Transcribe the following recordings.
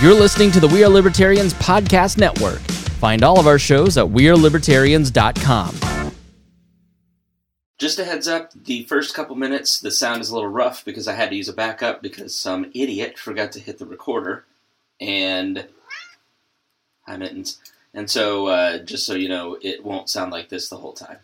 You're listening to the We Are Libertarians Podcast Network. Find all of our shows at wearelibertarians.com. Just a heads up, the first couple minutes, the sound is a little rough because I had to use a backup because some idiot forgot to hit the recorder. And hi, Mittens. And so, just so you know, it won't sound like this the whole time.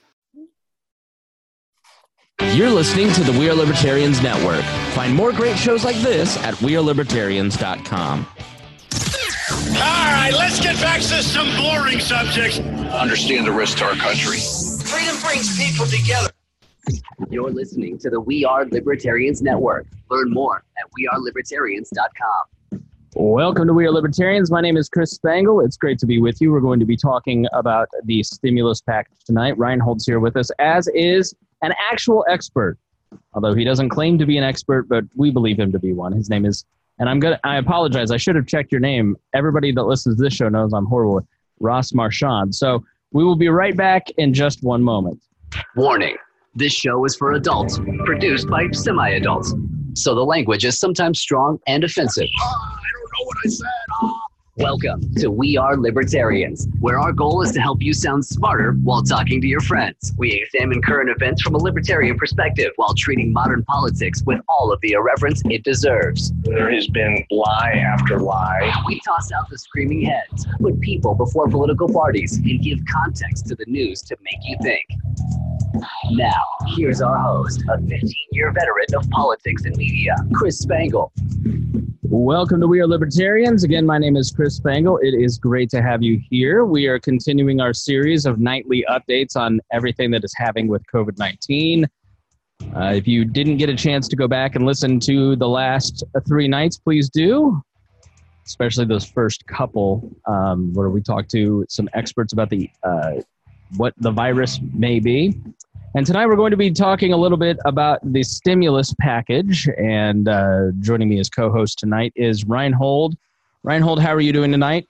You're listening to the We Are Libertarians Network. Find more great shows like this at wearelibertarians.com. All right, let's get back to some boring subjects. Understand the risk to our country. Freedom brings people together. You're listening to the We Are Libertarians Network. Learn more at wearelibertarians.com. Welcome to We Are Libertarians. My name is Chris Spangle. It's great to be with you. We're going to be talking about the stimulus package tonight. Reinhold's here with us, as is an actual expert, although he doesn't claim to be an expert, but we believe him to be one. His name is, and I apologize, I should have checked your name. Everybody that listens to this show knows I'm horrible. Ross Marchand. So we will be right back in just one moment. Warning, this show is for adults, produced by semi-adults. So the language is sometimes strong and offensive. I don't know what I said. Welcome to We Are Libertarians, where our goal is to help you sound smarter while talking to your friends. We examine current events from a libertarian perspective while treating modern politics with all of the irreverence it deserves. There has been lie after lie. We toss out the screaming heads, put people before political parties, and give context to the news to make you think. Now, here's our host, a 15-year veteran of politics and media, Chris Spangle. Welcome to We Are Libertarians. Again, my name is Chris Spangle. It is great to have you here. We are continuing our series of nightly updates on everything that is happening with COVID-19. If you didn't get a chance to go back and listen to the last 3 nights, please do, especially those first couple where we talked to some experts about the what the virus may be. And tonight we're going to be talking a little bit about the stimulus package. And joining me as co-host tonight is Reinhold. Reinhold, how are you doing tonight?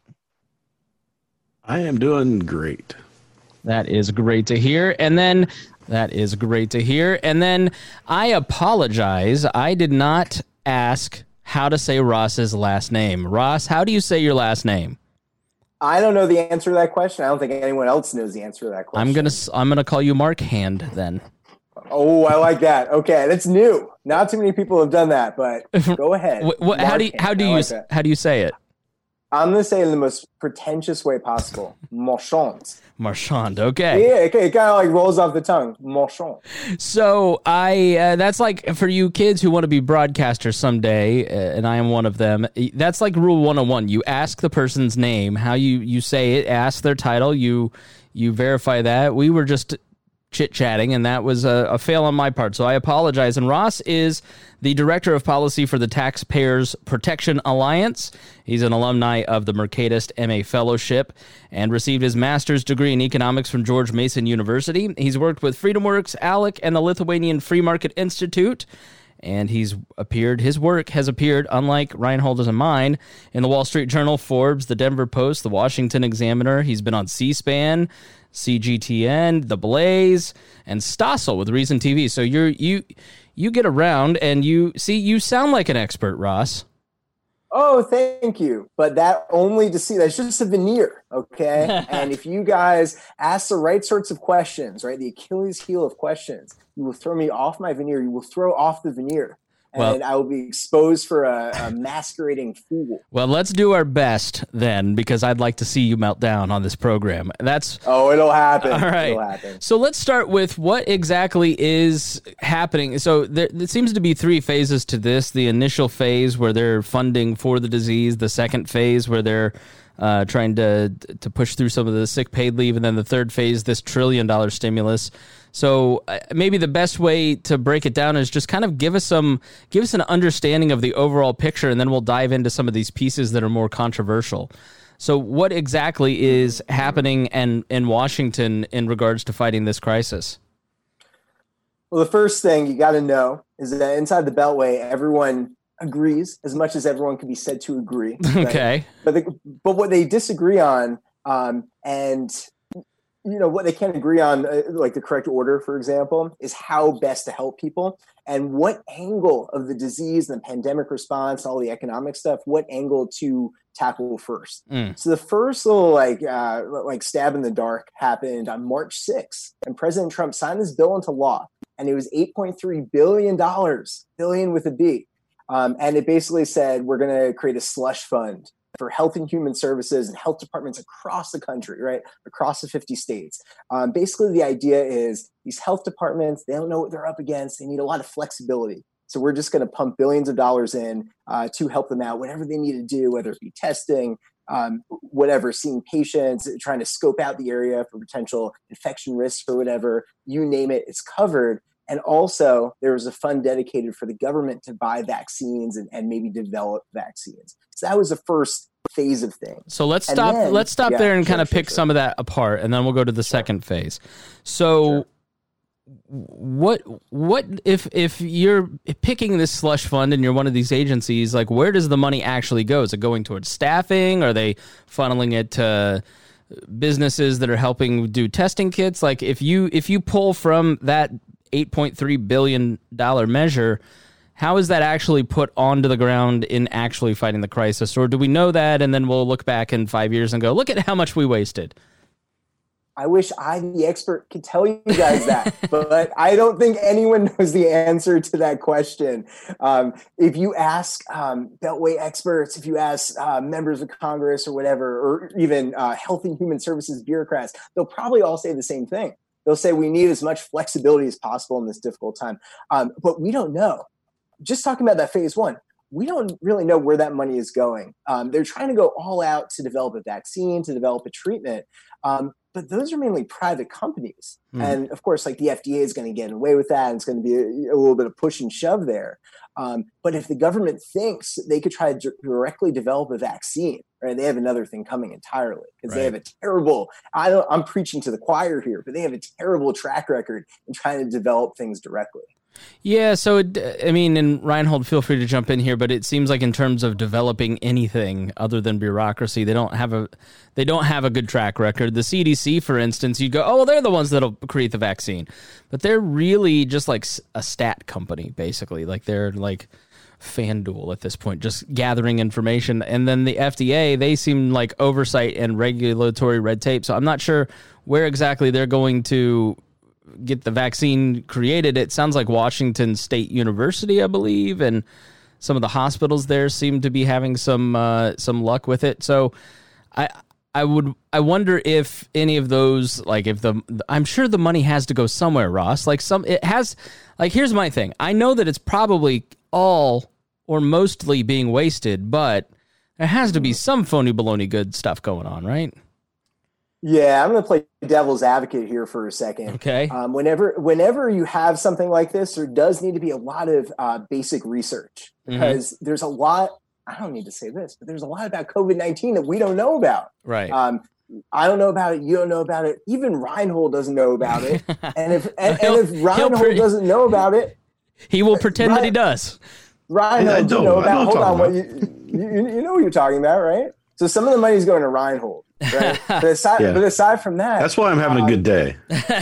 I am doing great. That is great to hear. And then I apologize. I did not ask how to say Ross's last name. Ross, how do you say your last name? I don't know the answer to that question. I don't think anyone else knows the answer to that question. I'm gonna call you Mark Hand then. Oh, I like that. Okay, that's new. Not too many people have done that, but go ahead. How do you say it? I'm gonna say it in the most pretentious way possible. Marchand. Marchand. Okay. Yeah, it kind of like rolls off the tongue. Marchand. So that's like for you kids who want to be broadcasters someday, and I am one of them. That's like rule 101. You ask the person's name, how you say it, ask their title, you verify that. We were just chit-chatting, and that was a fail on my part, so I apologize. And Ross is the Director of Policy for the Taxpayers Protection Alliance. He's an alumni of the Mercatus MA Fellowship and received his master's degree in economics from George Mason University. He's worked with FreedomWorks, ALEC, and the Lithuanian Free Market Institute, and his work has appeared, unlike Reinhold's and mine, in the Wall Street Journal, Forbes, the Denver Post, the Washington Examiner. He's been on C-SPAN, CGTN, The Blaze, and Stossel with Reason TV. So you get around, and you sound like an expert, Ross. Oh, thank you. But that's just a veneer, okay? And if you guys ask the right sorts of questions, right, the Achilles heel of questions, you will throw me off my veneer. You will throw off the veneer. And I will be exposed for a masquerading fool. Well, let's do our best then, because I'd like to see you melt down on this program. It'll happen. All right. It'll happen. So let's start with what exactly is happening. So there seems to be 3 phases to this. The initial phase where they're funding for the disease, the second phase where they're trying to push through some of the sick paid leave, and then the third phase, this $1 trillion stimulus. So maybe the best way to break it down is just kind of give us an understanding of the overall picture, and then we'll dive into some of these pieces that are more controversial. So what exactly is happening in Washington in regards to fighting this crisis? Well, the first thing you got to know is that inside the Beltway, everyone agrees as much as everyone can be said to agree. Right? Okay. But what they disagree on, and what they can't agree on, like the correct order, for example, is how best to help people and what angle of the disease and the pandemic response, all the economic stuff, what angle to tackle first. So the first little like stab in the dark happened on March 6th, and President Trump signed this bill into law, and it was $8.3 billion, billion with a B. And it basically said we're going to create a slush fund for health and human services and health departments across the country, right? Across the 50 states. Basically, the idea is these health departments, they don't know what they're up against. They need a lot of flexibility. So we're just going to pump billions of dollars in to help them out, whatever they need to do, whether it be testing, whatever, seeing patients, trying to scope out the area for potential infection risks or whatever, you name it, it's covered. And also there was a fund dedicated for the government to buy vaccines and maybe develop vaccines. So that was the first phase of things. So let's stop there and kind of pick some of that apart, and then we'll go to the second phase. So what if you're picking this slush fund and you're one of these agencies, like where does the money actually go? Is it going towards staffing? Are they funneling it to businesses that are helping do testing kits? Like if you pull from that $8.3 billion measure, how is that actually put onto the ground in actually fighting the crisis? Or do we know that and then we'll look back in 5 years and go, look at how much we wasted? I wish I, the expert, could tell you guys that, but I don't think anyone knows the answer to that question. If you ask Beltway experts, if you ask members of Congress or whatever, or even health and human services bureaucrats, they'll probably all say the same thing. They'll say we need as much flexibility as possible in this difficult time. But we don't know. Just talking about that phase one, we don't really know where that money is going. They're trying to go all out to develop a vaccine, to develop a treatment. But those are mainly private companies. And of course, like the FDA is going to get away with that. And it's going to be a little bit of push and shove there. But if the government thinks they could try to directly develop a vaccine, right, they have another thing coming entirely because they have a terrible, I'm preaching to the choir here, but they have a terrible track record in trying to develop things directly. Yeah, so, and Reinhold, feel free to jump in here, but it seems like in terms of developing anything other than bureaucracy, they don't have a good track record. The CDC, for instance, you go, oh, well, they're the ones that'll create the vaccine. But they're really just like a stat company, basically. Like they're like FanDuel at this point, just gathering information. And then the FDA, they seem like oversight and regulatory red tape. So I'm not sure where exactly they're going to get the vaccine created. It sounds like Washington State University, I believe, and some of the hospitals there seem to be having some luck with it. So I wonder if any of those, like if I'm sure the money has to go somewhere, Ross. Here's my thing. I know that it's probably all or mostly being wasted, but there has to be some phony baloney good stuff going on, right? Yeah, I'm going to play devil's advocate here for a second. Okay. Whenever you have something like this, there does need to be a lot of basic research because there's a lot. I don't need to say this, but there's a lot about COVID-19 that we don't know about. Right. I don't know about it. You don't know about it. Even Reinhold doesn't know about it. And if Reinhold doesn't know about it, he will pretend that he does. Reinhold doesn't know about. Hold on, what you know what you're talking about, right? So some of the money's going to Reinhold. Right. But aside from that, that's why I'm having a good day.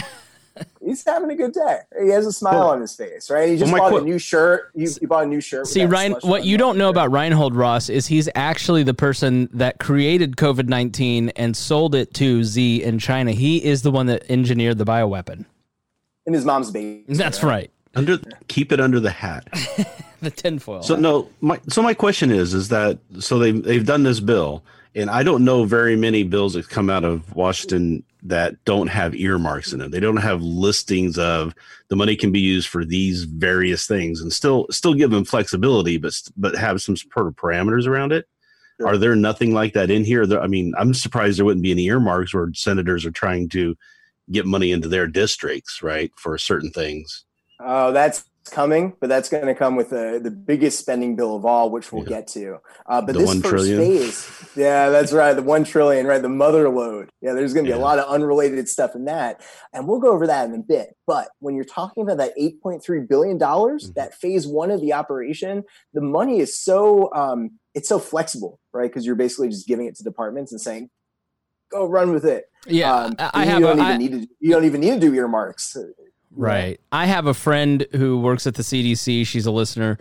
He's having a good day. He has a smile on his face, right? He just bought a new shirt. He bought a new shirt. See, Ryan, what you don't know about Reinhold, Ross, is he's actually the person that created COVID-19 and sold it to Z in China. He is the one that engineered the bioweapon. In his mom's baby. That's right. Keep it under the hat. The tinfoil. So my question is that so they've done this bill. And I don't know very many bills that come out of Washington that don't have earmarks in them. They don't have listings of the money can be used for these various things and still give them flexibility, but have some sort of parameters around it. Sure. Are there nothing like that in here? I'm surprised there wouldn't be any earmarks where senators are trying to get money into their districts, right, for certain things. Oh, that's coming, but that's going to come with the biggest spending bill of all, which we'll get to. But this first trillion. phase, yeah, that's right, the $1 trillion, right, the mother load. Yeah, there's going to be a lot of unrelated stuff in that, and we'll go over that in a bit. But when you're talking about that $8.3 billion, that phase one of the operation, the money is so it's so flexible, right? Because you're basically just giving it to departments and saying, "Go run with it." Yeah, you don't even need to do earmarks. Right. I have a friend who works at the CDC. She's a listener,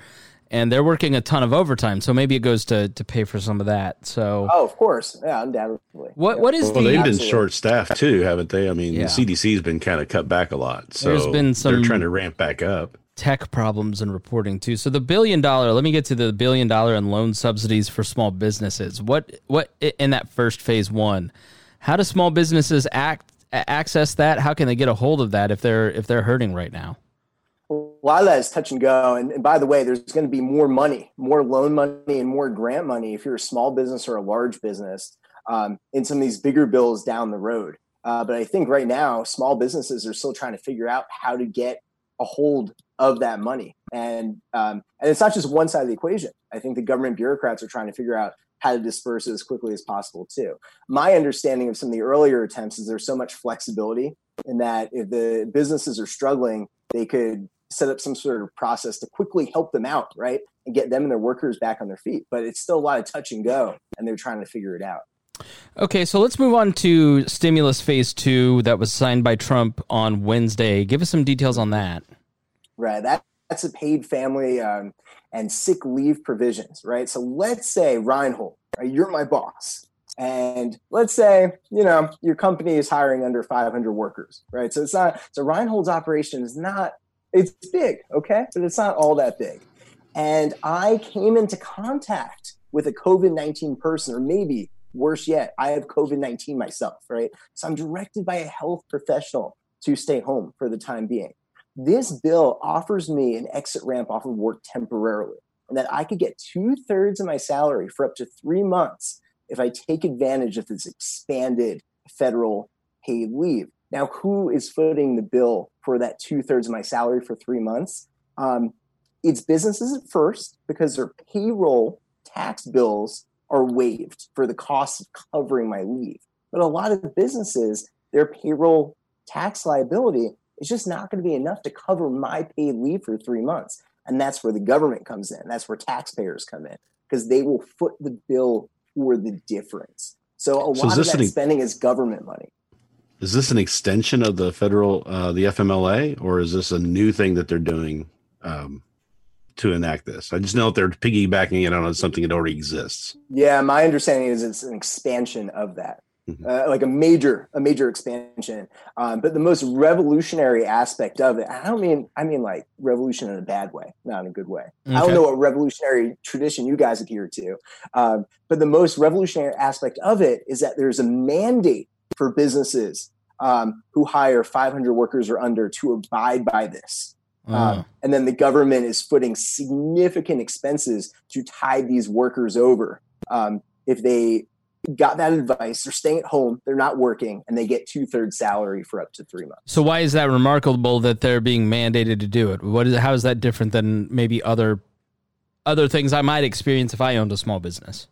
and they're working a ton of overtime. So maybe it goes to pay for some of that. So, oh, of course, yeah, undoubtedly. What is well, they've been Absolutely. short-staffed too, haven't they? I mean, Yeah. the CDC's been kind of cut back a lot, so There's been some they're trying to ramp back up. tech problems in reporting too. So the $1 billion, let me get to the $1 billion in loan subsidies for small businesses. What in that first phase one, how do small businesses access that? How can they get a hold of that if they're hurting right now? A lot of that is touch and go. And by the way, there's going to be more money, more loan money and more grant money if you're a small business or a large business in some of these bigger bills down the road. But I think right now, small businesses are still trying to figure out how to get a hold of that money. And it's not just one side of the equation. I think the government bureaucrats are trying to figure out how to disperse it as quickly as possible too. My understanding of some of the earlier attempts is there's so much flexibility in that if the businesses are struggling, they could set up some sort of process to quickly help them out, right? And get them and their workers back on their feet. But it's still a lot of touch and go, and they're trying to figure it out. Okay, so let's move on to stimulus phase 2 that was signed by Trump on Wednesday. Give us some details on that. Right. That's a paid family and sick leave provisions, right? So let's say, Reinhold, right, you're my boss. And let's say, your company is hiring under 500 workers, right? So Reinhold's operation is not, it's big, okay? But it's not all that big. And I came into contact with a COVID-19 person, or maybe worse yet, I have COVID-19 myself, right? So I'm directed by a health professional to stay home for the time being. This bill offers me an exit ramp off of work temporarily, and that I could get 2/3 of my salary for up to 3 months if I take advantage of this expanded federal paid leave. Now, who is footing the bill for that 2/3 of my salary for 3 months? It's businesses at first, because their payroll tax bills are waived for the cost of covering my leave. But a lot of the businesses, their payroll tax liability is just not going to be enough to cover my paid leave for 3 months. And that's where the government comes in. That's where taxpayers come in, because they will foot the bill for the difference. So a lot of that spending is government money. Is this an extension of the federal, the FMLA, or is this a new thing that they're doing to enact this? I just know that they're piggybacking it on something that already exists. Yeah, my understanding is it's an expansion of that. Like a major expansion. But the most revolutionary aspect of it, I mean like revolution in a bad way, not in a good way. Okay. I don't know what revolutionary tradition you guys adhere to. But the most revolutionary aspect of it is that there's a mandate for businesses who hire 500 workers or under to abide by this. And then the government is footing significant expenses to tide these workers over. If they got that advice, they're staying at home, they're not working, and they get 2/3 salary for up to 3 months. So why is that remarkable that they're being mandated to do it? How is that different than maybe other things I might experience if I owned a small business?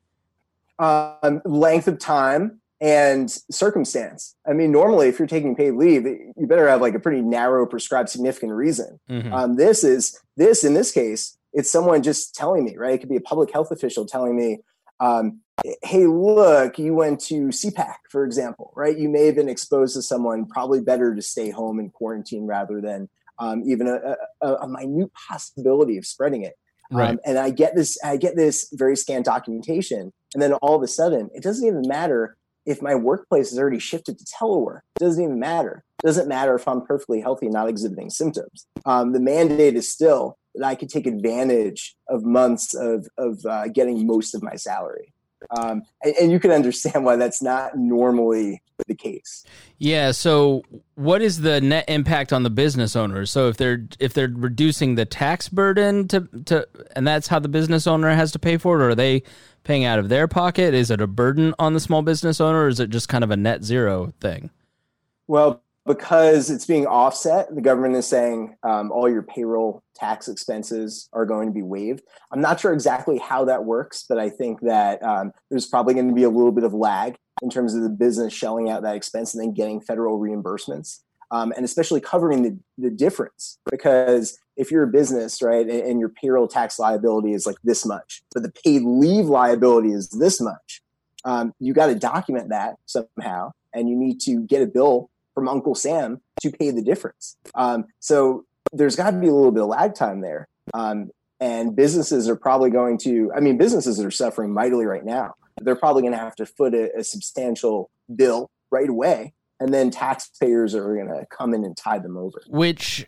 Length of time and circumstance. I mean, normally if you're taking paid leave, you better have like a pretty narrow prescribed significant reason. In this case, it's someone just telling me, right? It could be a public health official telling me, hey, look, you went to CPAC, for example, right? You may have been exposed to someone, probably better to stay home in quarantine rather than even a minute possibility of spreading it. Right. And I get this very scant documentation. And then all of a sudden, it doesn't even matter if my workplace has already shifted to telework. It doesn't even matter. It doesn't matter if I'm perfectly healthy and not exhibiting symptoms. The mandate is still that I could take advantage of months of getting most of my salary. And you can understand why that's not normally the case. Yeah. So what is the net impact on the business owners? So if they're reducing the tax burden to and that's how the business owner has to pay for it, or are they paying out of their pocket? Is it a burden on the small business owner, or is it just kind of a net zero thing? Well, because it's being offset, the government is saying all your payroll tax expenses are going to be waived. I'm not sure exactly how that works, but I think that there's probably going to be a little bit of lag in terms of the business shelling out that expense and then getting federal reimbursements, and especially covering the difference. Because if you're a business, right, and your payroll tax liability is like this much, but the paid leave liability is this much, you got to document that somehow, and you need to get a bill from Uncle Sam to pay the difference. So there's got to be a little bit of lag time there. And businesses are probably going to, businesses are suffering mightily right now. They're probably going to have to foot a substantial bill right away. And then taxpayers are going to come in and tide them over. Which,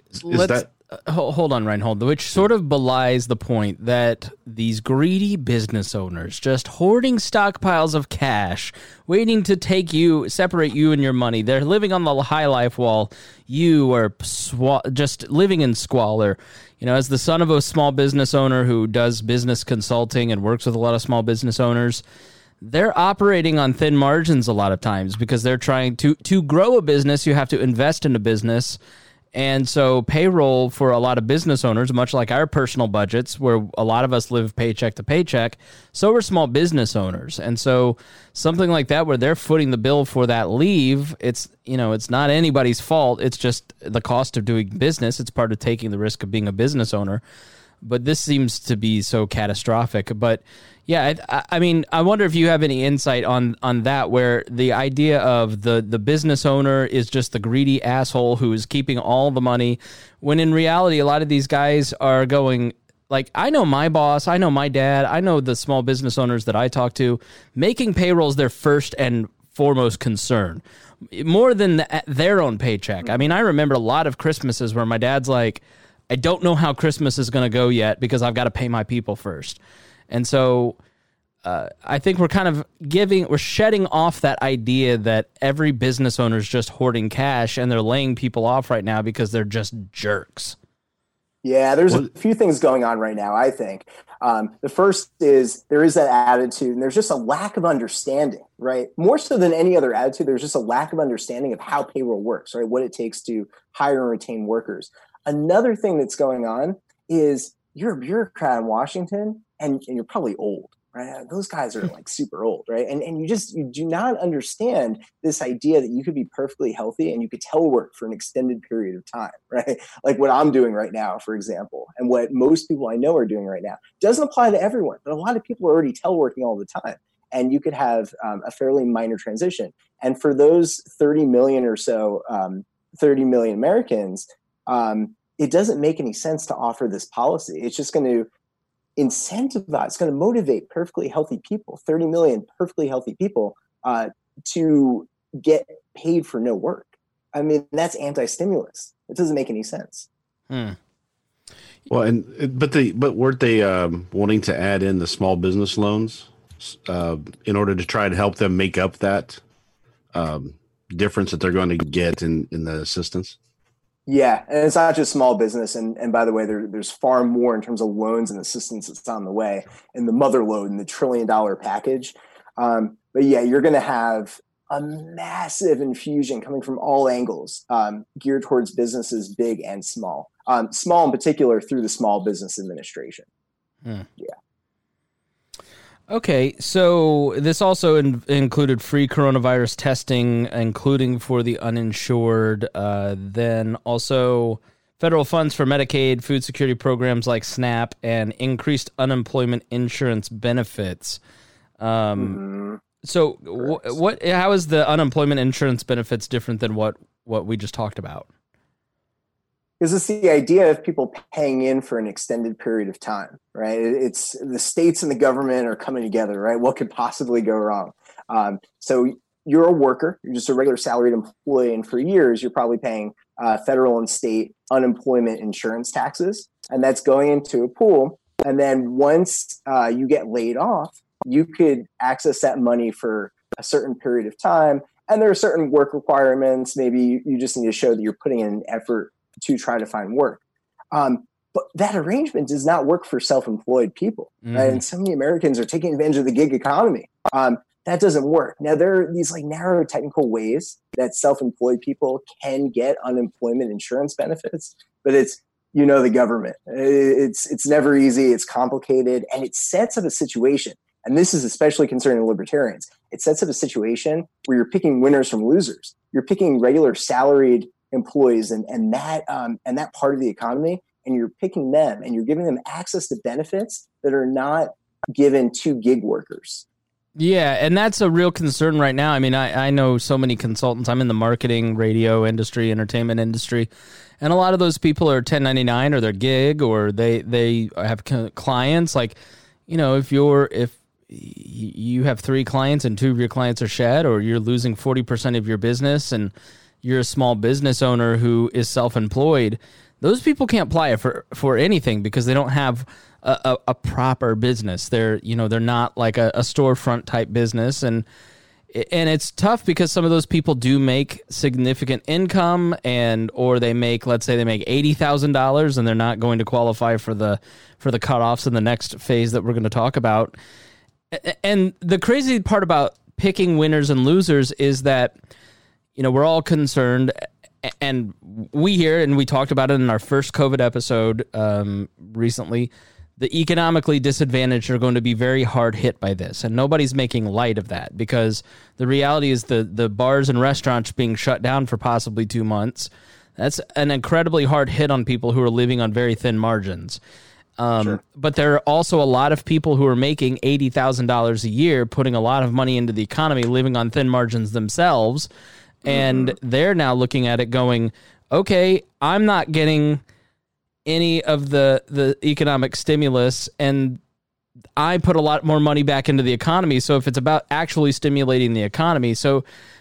hold on, Reinhold, which sort of belies the point that these greedy business owners just hoarding stockpiles of cash, waiting to separate you and your money. They're living on the high life while you are just living in squalor. As the son of a small business owner who does business consulting and works with a lot of small business owners, they're operating on thin margins a lot of times because they're trying to grow a business. You have to invest in a business. And so payroll for a lot of business owners, much like our personal budgets, where a lot of us live paycheck to paycheck, so are small business owners. And so something like that where they're footing the bill for that leave, it's not anybody's fault. It's just the cost of doing business. It's part of taking the risk of being a business owner. But this seems to be so catastrophic. But yeah, I wonder if you have any insight on that, where the idea of the business owner is just the greedy asshole who is keeping all the money, when in reality, a lot of these guys are going, like, I know my boss, I know my dad, I know the small business owners that I talk to, making payroll is their first and foremost concern, more than their own paycheck. I mean, I remember a lot of Christmases where my dad's like, I don't know how Christmas is going to go yet because I've got to pay my people first. And so I think we're shedding off that idea that every business owner is just hoarding cash and they're laying people off right now because they're just jerks. Yeah, there's a few things going on right now, I think. The first is there is that attitude, and there's just a lack of understanding, right? More so than any other attitude, there's just a lack of understanding of how payroll works, right? What it takes to hire and retain workers. Another thing that's going on is you're a bureaucrat in Washington and you're probably old, right? Those guys are like super old, right? And you do not understand this idea that you could be perfectly healthy and you could telework for an extended period of time, right? Like what I'm doing right now, for example, and what most people I know are doing right now. Doesn't apply to everyone, but a lot of people are already teleworking all the time. And you could have a fairly minor transition. And for those 30 million or so, 30 million Americans, it doesn't make any sense to offer this policy. It's just going to incentivize, it's going to motivate perfectly healthy people, 30 million perfectly healthy people, to get paid for no work. I mean, that's anti-stimulus. It doesn't make any sense. Well, but weren't they wanting to add in the small business loans in order to try to help them make up that difference that they're going to get in the assistance? Yeah, and it's not just small business. And by the way, there's far more in terms of loans and assistance that's on the way, and the mother load and the $1 trillion package. But yeah, you're going to have a massive infusion coming from all angles, geared towards businesses big and small. Small in particular through the Small Business Administration. Yeah. Okay, so this also included free coronavirus testing, including for the uninsured, then also federal funds for Medicaid, food security programs like SNAP, and increased unemployment insurance benefits. So how is the unemployment insurance benefits different than what we just talked about? Because it's the idea of people paying in for an extended period of time, right? It's the states and the government are coming together, right? What could possibly go wrong? So you're a worker, you're just a regular salaried employee, and for years you're probably paying federal and state unemployment insurance taxes, and that's going into a pool. And then once you get laid off, you could access that money for a certain period of time, and there are certain work requirements. Maybe you just need to show that you're putting in an effort to try to find work. But that arrangement does not work for self-employed people. Right? And so many Americans are taking advantage of the gig economy. That doesn't work. Now, there are these like narrow technical ways that self-employed people can get unemployment insurance benefits, but it's, the government. It's never easy. It's complicated, and it sets up a situation. And this is especially concerning libertarians. It sets up a situation where you're picking winners from losers. You're picking regular salaried employees and that part of the economy, and you're picking them and you're giving them access to benefits that are not given to gig workers. Yeah, and that's a real concern right now. I mean, I know so many consultants. I'm in the marketing, radio industry, entertainment industry, and a lot of those people are 1099 or their gig, or they have clients. Like, you know, if you have 3 clients and 2 of your clients are shed, or you're losing 40% of your business, and you're a small business owner who is self-employed, those people can't apply for anything because they don't have a proper business. They're not like a storefront type business, and it's tough because some of those people do make significant income, or they make, let's say they make $80,000, and they're not going to qualify for the cutoffs in the next phase that we're going to talk about. And the crazy part about picking winners and losers is that, you know, we're all concerned, and we hear, and we talked about it in our first COVID episode recently, the economically disadvantaged are going to be very hard hit by this, and nobody's making light of that, because the reality is the bars and restaurants being shut down for possibly 2 months. That's an incredibly hard hit on people who are living on very thin margins. Sure. But there are also a lot of people who are making $80,000 a year, putting a lot of money into the economy, living on thin margins themselves, and they're now looking at it going, okay, I'm not getting any of the economic stimulus, and I put a lot more money back into the economy. So if it's about actually stimulating the economy, so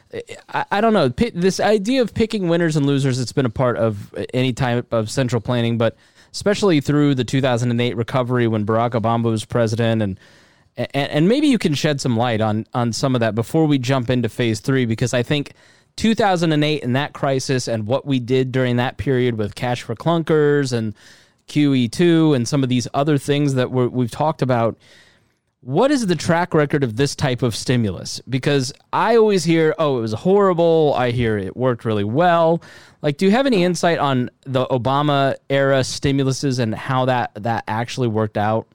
I don't know, this idea of picking winners and losers, it's been a part of any type of central planning, but especially through the 2008 recovery when Barack Obama was president, and maybe you can shed some light on some of that before we jump into phase 3, because I think 2008 and that crisis and what we did during that period with cash for clunkers and QE2 and some of these other things that we've talked about, what is the track record of this type of stimulus? Because I always hear, oh, it was horrible. I hear it worked really well. Like, do you have any insight on the Obama era stimuluses and how that actually worked out?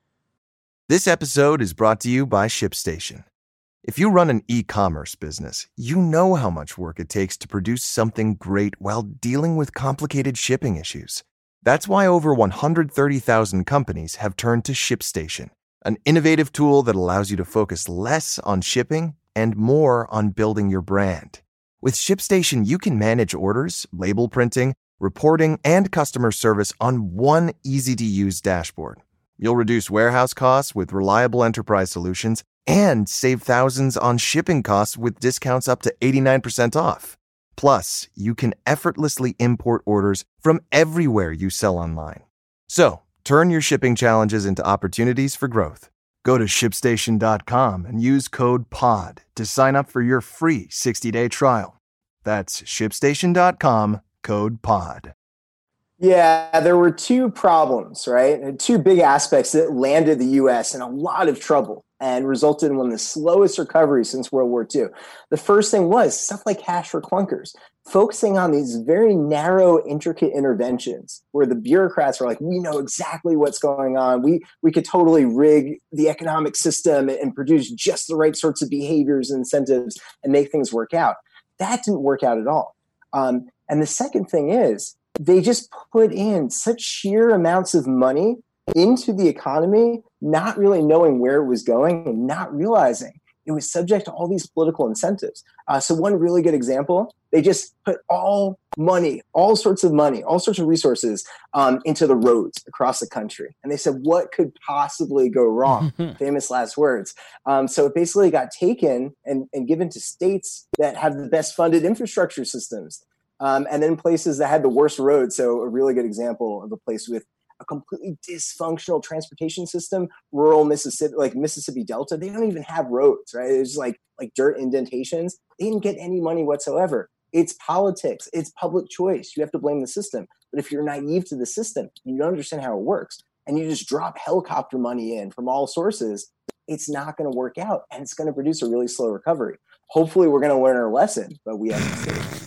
This episode is brought to you by ShipStation. If you run an e-commerce business, you know how much work it takes to produce something great while dealing with complicated shipping issues. That's why over 130,000 companies have turned to ShipStation, an innovative tool that allows you to focus less on shipping and more on building your brand. With ShipStation, you can manage orders, label printing, reporting, and customer service on one easy-to-use dashboard. You'll reduce warehouse costs with reliable enterprise solutions and save thousands on shipping costs with discounts up to 89% off. Plus, you can effortlessly import orders from everywhere you sell online. So, turn your shipping challenges into opportunities for growth. Go to ShipStation.com and use code POD to sign up for your free 60-day trial. That's ShipStation.com, code POD. Yeah, there were 2 problems, right? And 2 big aspects that landed the U.S. in a lot of trouble and resulted in one of the slowest recoveries since World War II. The first thing was stuff like cash for clunkers, focusing on these very narrow, intricate interventions where the bureaucrats were like, we know exactly what's going on. We could totally rig the economic system and produce just the right sorts of behaviors and incentives and make things work out. That didn't work out at all. And the second thing is, they just put in such sheer amounts of money into the economy, not really knowing where it was going and not realizing it was subject to all these political incentives. So one really good example, they just put all sorts of resources into the roads across the country. And they said, what could possibly go wrong? Famous last words. So it basically got taken and given to states that have the best funded infrastructure systems. And then places that had the worst roads. So a really good example of a place with a completely dysfunctional transportation system, rural Mississippi, like Mississippi Delta, they don't even have roads, right? It's like dirt indentations. They didn't get any money whatsoever. It's politics. It's public choice. You have to blame the system. But if you're naive to the system, you don't understand how it works, and you just drop helicopter money in from all sources, it's not going to work out, and it's going to produce a really slow recovery. Hopefully we're going to learn our lesson, but we haven't seen it.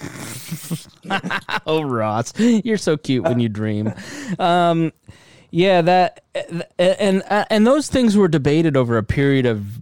Oh, Ross, you're so cute when you dream. Yeah, that and those things were debated over a period of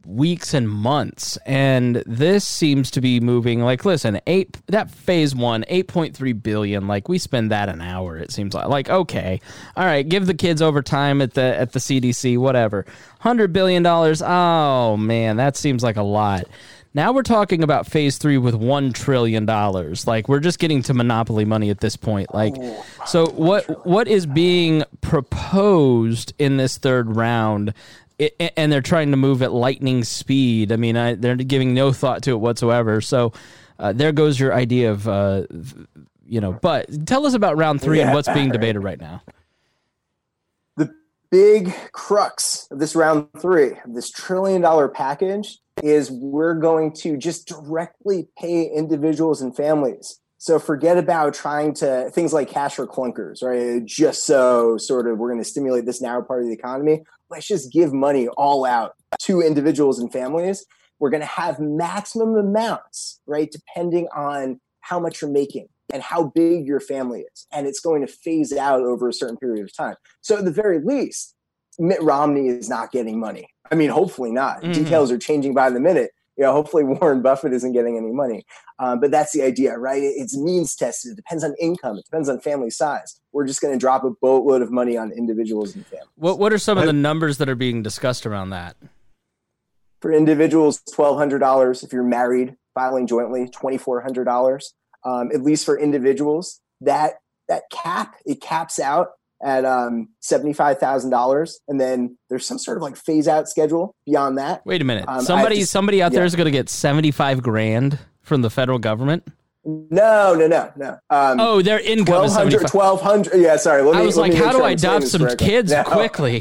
weeks and months, and this seems to be moving. Like, listen, that phase one, 8.3 billion. Like, we spend that an hour. It seems like okay, all right, give the kids overtime at the CDC, whatever. $100 billion. Oh man, that seems like a lot. Now we're talking about phase 3 with $1 trillion. Like, we're just getting to monopoly money at this point. Like, so what is being proposed in this third round? And they're trying to move at lightning speed. I mean, they're giving no thought to it whatsoever. So there goes your idea of, but tell us about round 3 and what's being debated right now. The big crux of this round 3, of this $1 trillion package, is we're going to just directly pay individuals and families. So forget about trying to things like cash for clunkers, right? Just so sort of we're going to stimulate this narrow part of the economy. Let's just give money all out to individuals and families. We're going to have maximum amounts, right? Depending on how much you're making and how big your family is. And it's going to phase out over a certain period of time. So at the very least, Mitt Romney is not getting money. I mean, hopefully not. Details are changing by the minute. Hopefully Warren Buffett isn't getting any money. But that's the idea, right? It's means tested. It depends on income. It depends on family size. We're just going to drop a boatload of money on individuals and families. What are some of the numbers that are being discussed around that? For individuals, $1,200. If you're married, filing jointly, $2,400. At least for individuals, that cap, it caps out at $75,000, and then there's some sort of like phase out schedule beyond that. Wait a minute, somebody out there is going to get 75 grand from the federal government. No. Their income is 1,200. Yeah, sorry. I was like, how do I adopt some kids quickly?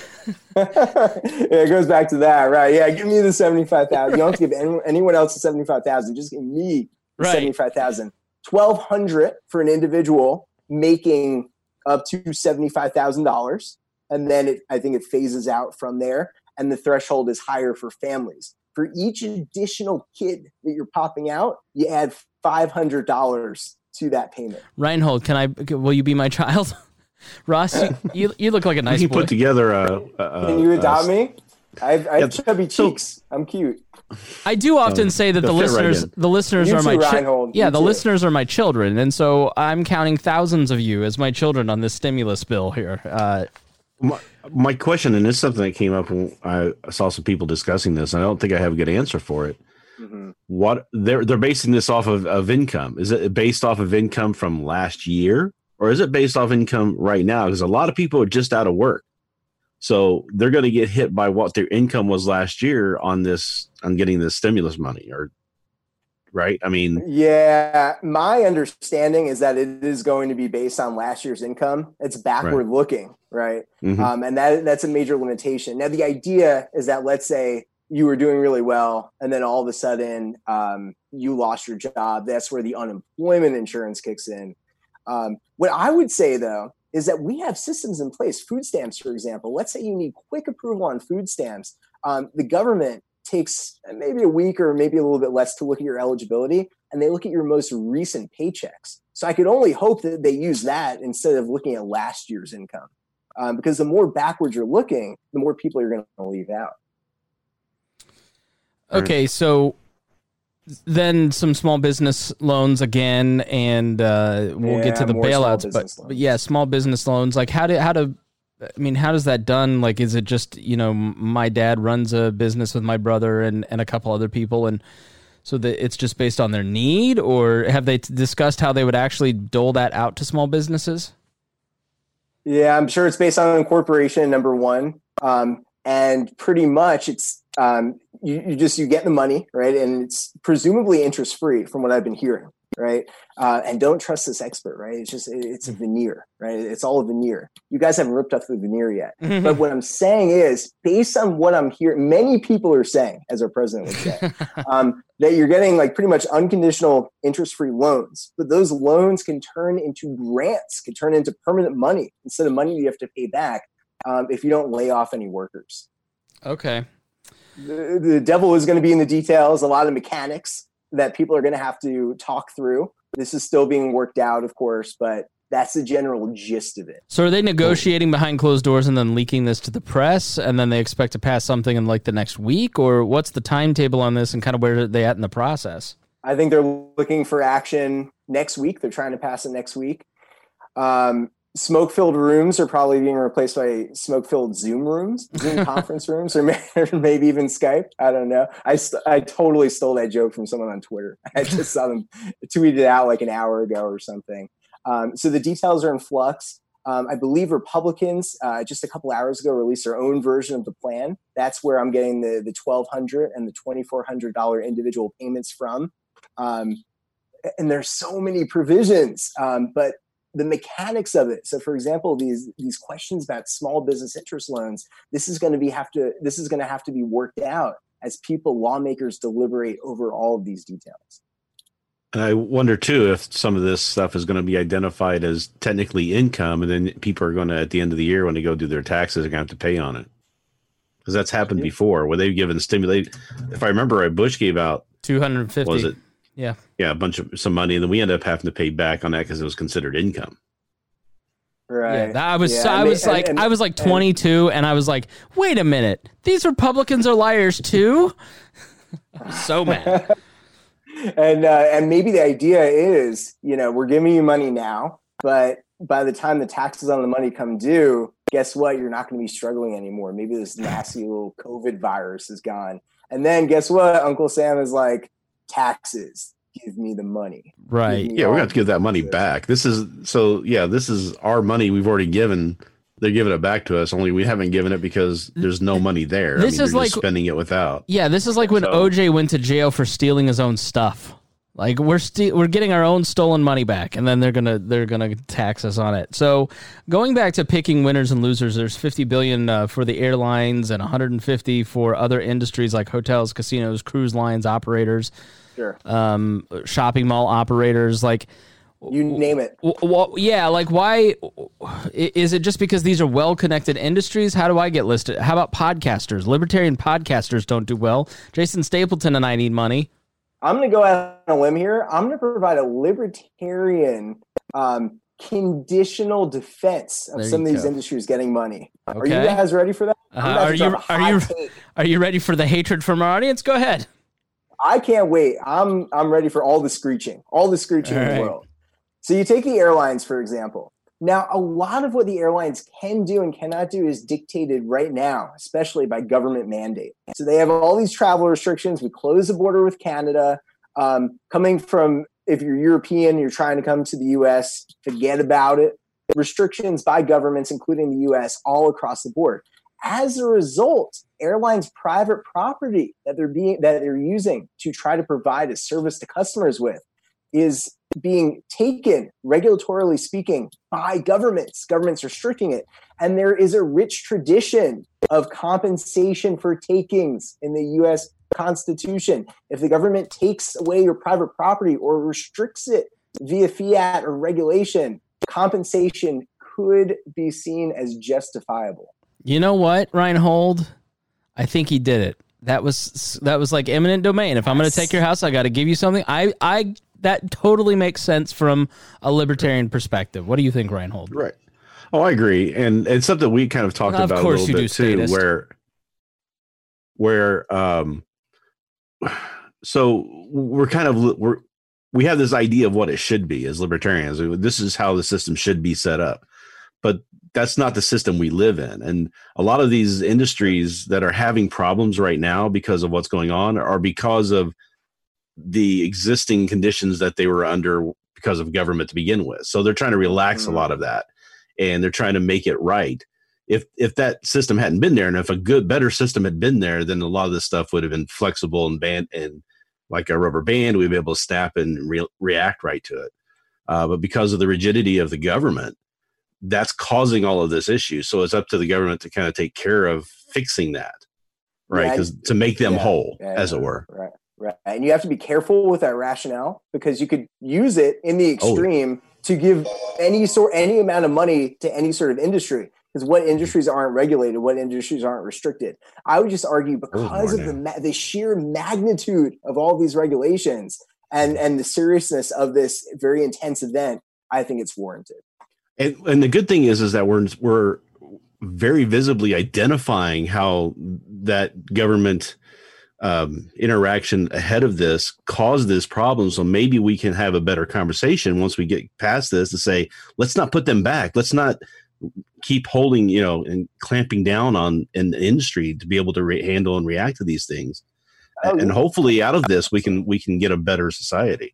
It goes back to that, right? Yeah, give me the 75,000. You don't have to give anyone else the 75,000. Just give me 75,000. 1,200 for an individual making up to $75,000, and then I think it phases out from there, and the threshold is higher for families. For each additional kid that you're popping out, you add $500 to that payment. Reinhold, will you be my child? Ross, you look like a nice boy. Put together Can you adopt me? I have chubby cheeks. I'm cute. I do often say that the listeners are my the listeners are my children, and so I'm counting thousands of you as my children on this stimulus bill here. My question, and this is something that came up when I saw some people discussing this, and I don't think I have a good answer for it. What they're basing this off of income? Is it based off of income from last year, or is it based off income right now? Because a lot of people are just out of work. So they're going to get hit by what their income was last year on getting this stimulus money, right? I mean, yeah, my understanding is that it is going to be based on last year's income. It's backward looking, right? And that's a major limitation. Now, the idea is that, let's say you were doing really well, and then all of a sudden you lost your job. That's where the unemployment insurance kicks in. What I would say, though, is that we have systems in place. Food stamps, for example. Let's say you need quick approval on food stamps. The government takes maybe a week or maybe a little bit less to look at your eligibility, and they look at your most recent paychecks. So I could only hope that they use that instead of looking at last year's income. Because the more backwards you're looking, the more people you're going to leave out. Okay, so then some small business loans again, and we'll get to the bailouts. But yeah, small business loans. Like how does that done? Like, is it just, my dad runs a business with my brother and a couple other people, and so that it's just based on their need, or have they discussed how they would actually dole that out to small businesses? Yeah, I'm sure it's based on incorporation, number one. And pretty much it's you get the money, right? And it's presumably interest-free from what I've been hearing, right? And don't trust this expert, right? It's a veneer, right? It's all a veneer. You guys haven't ripped off the veneer yet. But what I'm saying is, based on what I'm hearing, many people are saying, as our president would say, that you're getting like pretty much unconditional interest-free loans. But those loans can turn into grants, can turn into permanent money instead of money you have to pay back if you don't lay off any workers. Okay. The devil is going to be in the details, a lot of mechanics that people are going to have to talk through. This is still being worked out, of course, but That's the general gist of it. So are they negotiating behind closed doors and then leaking this to the press, and then they expect to pass something in like the next week? Or what's the timetable on this, and kind of where are they at in the process? I think they're looking for action next week. They're trying to pass it next week. Smoke-filled rooms are probably being replaced by smoke-filled Zoom rooms, Zoom conference rooms, or maybe even Skype. I don't know. I totally stole that joke from someone on Twitter. I just saw them tweet it out like an hour ago or something. So the details are in flux. I believe Republicans just a couple hours ago released their own version of the plan. That's where I'm getting the $1,200 and the $2,400 individual payments from. And there's so many provisions, but the mechanics of it. So, for example, these questions about small business interest loans, this is going to have to be worked out as lawmakers deliberate over all of these details. And I wonder too if some of this stuff is going to be identified as technically income, and then people are going to, at the end of the year, when they go do their taxes, are going to have to pay on it. Because that's happened before, where they've given If I remember right, Bush gave out $250. Was it? Yeah, a bunch of some money, and then we ended up having to pay back on that because it was considered income. Right. Yeah, I was like 22, and I was like, wait a minute, these Republicans are liars too. I'm so mad. And maybe the idea is, we're giving you money now, but by the time the taxes on the money come due, guess what? You're not going to be struggling anymore. Maybe this nasty little COVID virus is gone. And then guess what? Uncle Sam is like, taxes, give me the money. Right. Yeah, we're going to have to give that money back. This is our money we've already given. They're giving it back to us, only we haven't given it because there's no money there. This is like just spending it without. Yeah, this is like when OJ went to jail for stealing his own stuff. Like we're getting our own stolen money back, and then they're gonna tax us on it. So going back to picking winners and losers, there's $50 billion for the airlines and $150 for other industries like hotels, casinos, cruise lines operators, sure, shopping mall operators, like you name it. Well, yeah, like why is it just because these are well-connected industries? How do I get listed? How about podcasters? Libertarian podcasters don't do well. Jason Stapleton and I need money. I'm going to go out on a limb here. I'm going to provide a libertarian conditional defense of some of these industries getting money. Okay. Are you guys ready for that? Are you ready for the hatred from our audience? Go ahead. I can't wait. I'm ready for all the screeching in the world. So you take the airlines, for example. Now, a lot of what the airlines can do and cannot do is dictated right now, especially by government mandate. So they have all these travel restrictions. We close the border with Canada. Coming from, if you're European, you're trying to come to the U.S., forget about it. Restrictions by governments, including the U.S., all across the board. As a result, airlines' private property that they're using to try to provide a service to customers with is being taken, regulatorily speaking, by governments. Governments restricting it. And there is a rich tradition of compensation for takings in the U.S. Constitution. If the government takes away your private property or restricts it via fiat or regulation, compensation could be seen as justifiable. You know what, Reinhold? I think he did it. That was like eminent domain. If I'm going to take your house, I got to give you something. That totally makes sense from a libertarian perspective. What do you think, Reinhold? Right. Oh, I agree. And it's something we kind of talked about a little bit too, so we have this idea of what it should be as libertarians. This is how the system should be set up, but that's not the system we live in. And a lot of these industries that are having problems right now because of what's going on are because of the existing conditions that they were under because of government to begin with. So they're trying to relax a lot of that, and they're trying to make it right. If that system hadn't been there, and if a better system had been there, then a lot of this stuff would have been flexible and band, and like a rubber band, we'd be able to snap and react right to it. But because of the rigidity of the government, that's causing all of this issue. So it's up to the government to kind of take care of fixing that, right? Because to make them whole, as it were. Right. Right. And you have to be careful with that rationale, because you could use it in the extreme to give any amount of money to any sort of industry. Because what industries aren't regulated, what industries aren't restricted. I would just argue because of the sheer magnitude of all these regulations and the seriousness of this very intense event, I think it's warranted. And the good thing is that we're very visibly identifying how that government interaction ahead of this caused this problem. So maybe we can have a better conversation once we get past this to say, let's not put them back. Let's not keep holding, and clamping down on in the industry to be able to handle and react to these things. And hopefully out of this, we can get a better society.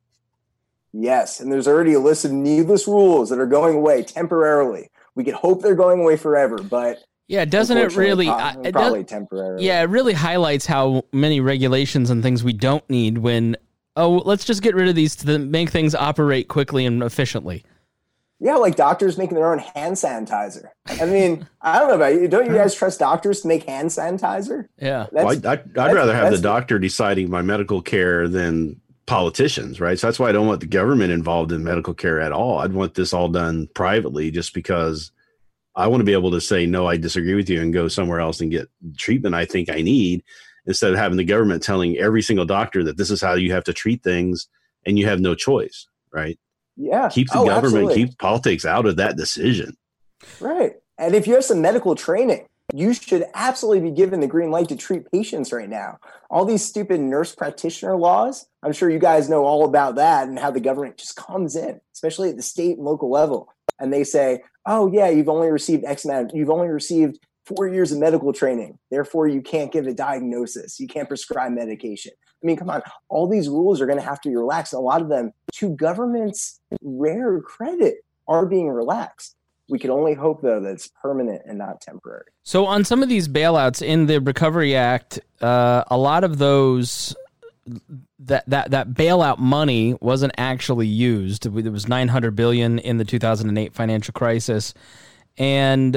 Yes. And there's already a list of needless rules that are going away temporarily. We could hope they're going away forever, but yeah, doesn't it really? Probably temporarily. Yeah, it really highlights how many regulations and things we don't need when, let's just get rid of these to make things operate quickly and efficiently. Yeah, like doctors making their own hand sanitizer. I mean, I don't know about you. Don't you guys trust doctors to make hand sanitizer? Yeah. I'd rather have the doctor deciding my medical care than politicians, right? So that's why I don't want the government involved in medical care at all. I'd want this all done privately just because I want to be able to say, no, I disagree with you and go somewhere else and get treatment I think I need, instead of having the government telling every single doctor that this is how you have to treat things and you have no choice, right? Yeah. Keep the government, absolutely. Keep politics out of that decision. Right. And if you have some medical training, you should absolutely be given the green light to treat patients right now. All these stupid nurse practitioner laws, I'm sure you guys know all about that and how the government just comes in, especially at the state and local level. And they say, oh, yeah, you've only received X amount. You've only received 4 years of medical training. Therefore, you can't give a diagnosis. You can't prescribe medication. I mean, come on. All these rules are going to have to be relaxed. A lot of them, to government's rare credit, are being relaxed. We can only hope, though, that it's permanent and not temporary. So on some of these bailouts in the Recovery Act, a lot of those that bailout money wasn't actually used. There was $900 billion in the 2008 financial crisis, and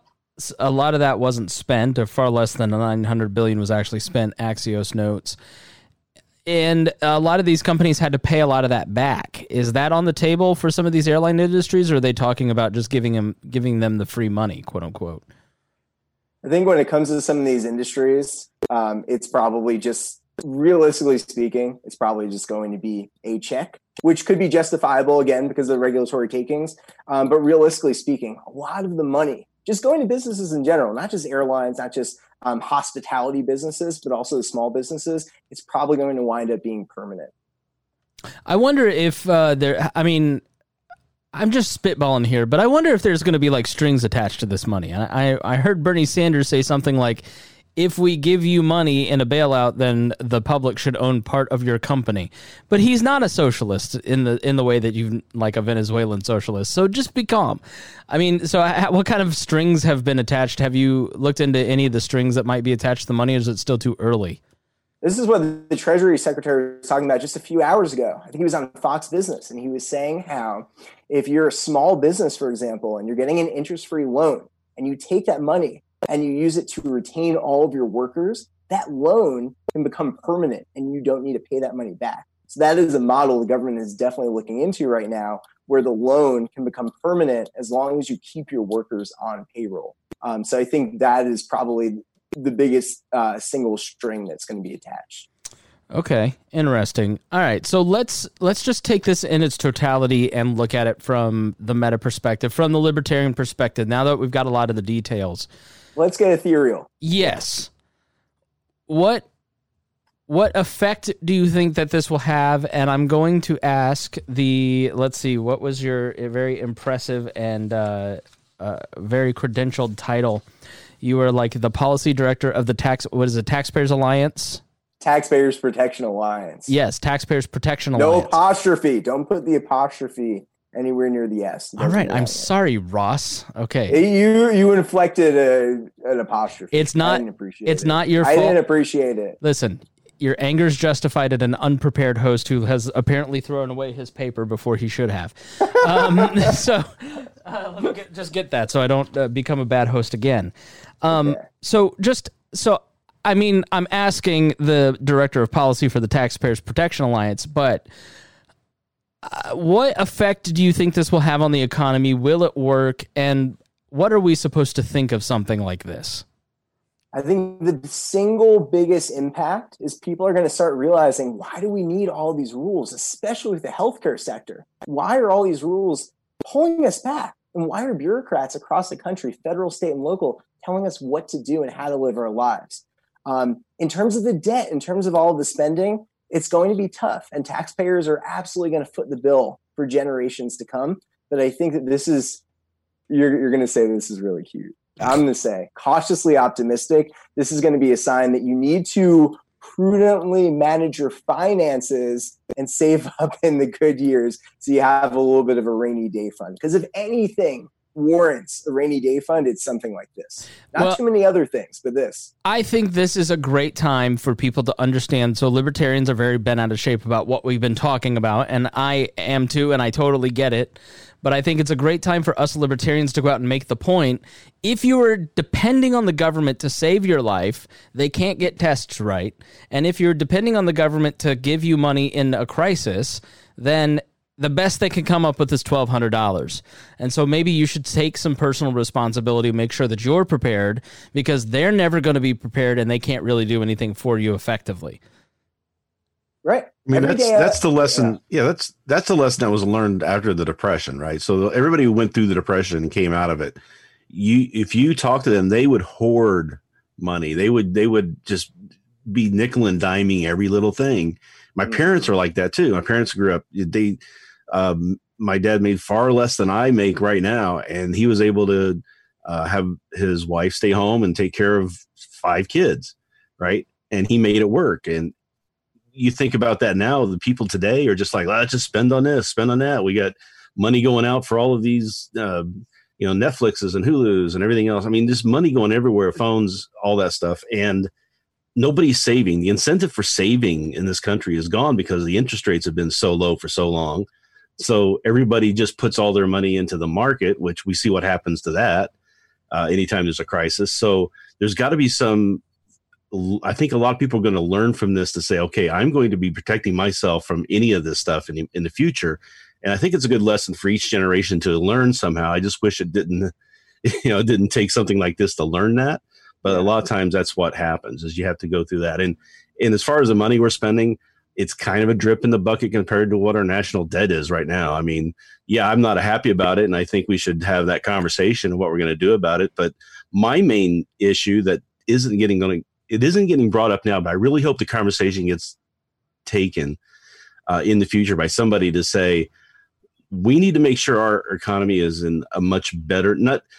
a lot of that wasn't spent, or far less than $900 billion was actually spent. Axios notes. And a lot of these companies had to pay a lot of that back. Is that on the table for some of these airline industries, or are they talking about just giving them the free money, quote unquote? I think when it comes to some of these industries, it's probably just, realistically speaking, it's probably just going to be a check, which could be justifiable, again, because of the regulatory takings. But realistically speaking, a lot of the money just going to businesses in general, not just airlines, not just hospitality businesses, but also the small businesses, it's probably going to wind up being permanent. I wonder if I'm just spitballing here, but I wonder if there's going to be like strings attached to this money. I heard Bernie Sanders say something like, if we give you money in a bailout, then the public should own part of your company. But he's not a socialist in the way that you like a Venezuelan socialist. So just be calm. I mean, so what kind of strings have been attached? Have you looked into any of the strings that might be attached to the money, or is it still too early? This is what the Treasury Secretary was talking about just a few hours ago. I think he was on Fox Business, and he was saying how if you're a small business, for example, and you're getting an interest-free loan, and you take that money and you use it to retain all of your workers, that loan can become permanent and you don't need to pay that money back. So that is a model the government is definitely looking into right now, where the loan can become permanent as long as you keep your workers on payroll. So I think that is probably the biggest single string that's going to be attached. Okay, interesting. All right, so let's just take this in its totality and look at it from the meta perspective, from the libertarian perspective, now that we've got a lot of the details. Let's get ethereal. Yes. What effect do you think that this will have? And I'm going to ask let's see, what was your very impressive and very credentialed title? You were like the policy director of the Taxpayers Alliance? Taxpayers Protection Alliance. Yes, Taxpayers Protection Alliance. No apostrophe. Don't put the apostrophe anywhere near the S. All right, I'm sorry, Ross. Okay, you inflected an apostrophe. It's not. I didn't appreciate it's it. not your fault. I didn't appreciate it. Listen, your anger is justified at an unprepared host who has apparently thrown away his paper before he should have. Let me get that so I don't become a bad host again. Okay. I mean, I'm asking the director of policy for the Taxpayers Protection Alliance, but what effect do you think this will have on the economy? Will it work? And what are we supposed to think of something like this? I think the single biggest impact is people are going to start realizing, why do we need all these rules, especially with the healthcare sector? Why are all these rules pulling us back? And why are bureaucrats across the country, federal, state, and local, telling us what to do and how to live our lives? In terms of the debt, in terms of all of the spending, it's going to be tough. And taxpayers are absolutely going to foot the bill for generations to come. But I think that this is, you're going to say this is really cute. I'm going to say cautiously optimistic. This is going to be a sign that you need to prudently manage your finances and save up in the good years so you have a little bit of a rainy day fund. Because if anything warrants a rainy day fund, it's something like this. Not too many other things, but this. I think this is a great time for people to understand. So libertarians are very bent out of shape about what we've been talking about, and I am too, and I totally get it. But I think it's a great time for us libertarians to go out and make the point. If you are depending on the government to save your life, they can't get tests right. And if you're depending on the government to give you money in a crisis, then the best they can come up with is $1,200. And so maybe you should take some personal responsibility, make sure that you're prepared, because they're never going to be prepared and they can't really do anything for you effectively. Right. I mean, that's the lesson. Yeah, that's the lesson that was learned after the Depression, right? So everybody who went through the Depression and came out of it, if you talk to them, they would hoard money. They would just be nickel and diming every little thing. My parents are like that too. My parents grew up. My dad made far less than I make right now, and he was able to have his wife stay home and take care of 5 kids, right? And he made it work. And you think about that now, the people today are just like, let's just spend on this, spend on that. We got money going out for all of these, Netflixes and Hulus and everything else. I mean, just money going everywhere, phones, all that stuff. And nobody's saving. The incentive for saving in this country is gone because the interest rates have been so low for so long. So everybody just puts all their money into the market, which we see what happens to that anytime there's a crisis. So there's got to be I think a lot of people are going to learn from this to say, okay, I'm going to be protecting myself from any of this stuff in the future. And I think it's a good lesson for each generation to learn somehow. I just wish it didn't take something like this to learn that. But a lot of times that's what happens is you have to go through that. And as far as the money we're spending, it's kind of a drip in the bucket compared to what our national debt is right now. I mean, yeah, I'm not happy about it. And I think we should have that conversation of what we're going to do about it. But my main issue that isn't getting brought up now, but I really hope the conversation gets taken in the future by somebody to say, we need to make sure our economy is in a much better,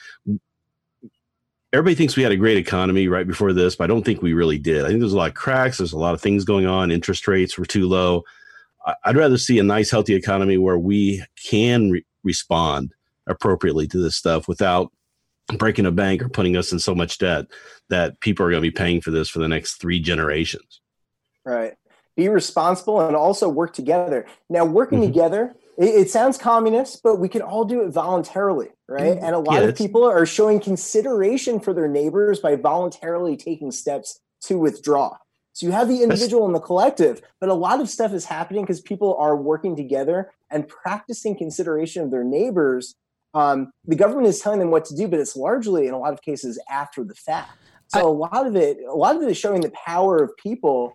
everybody thinks we had a great economy right before this, but I don't think we really did. I think there's a lot of cracks. There's a lot of things going on. Interest rates were too low. I'd rather see a nice, healthy economy where we can respond appropriately to this stuff without breaking a bank or putting us in so much debt that people are going to be paying for this for the next 3 generations. Right. Be responsible and also work together. Now, working together, it sounds communist, but we can all do it voluntarily, right? And a lot of people are showing consideration for their neighbors by voluntarily taking steps to withdraw. So you have the individual and the collective, but a lot of stuff is happening because people are working together and practicing consideration of their neighbors. The government is telling them what to do, but it's largely, in a lot of cases, after the fact. So a lot of it is showing the power of people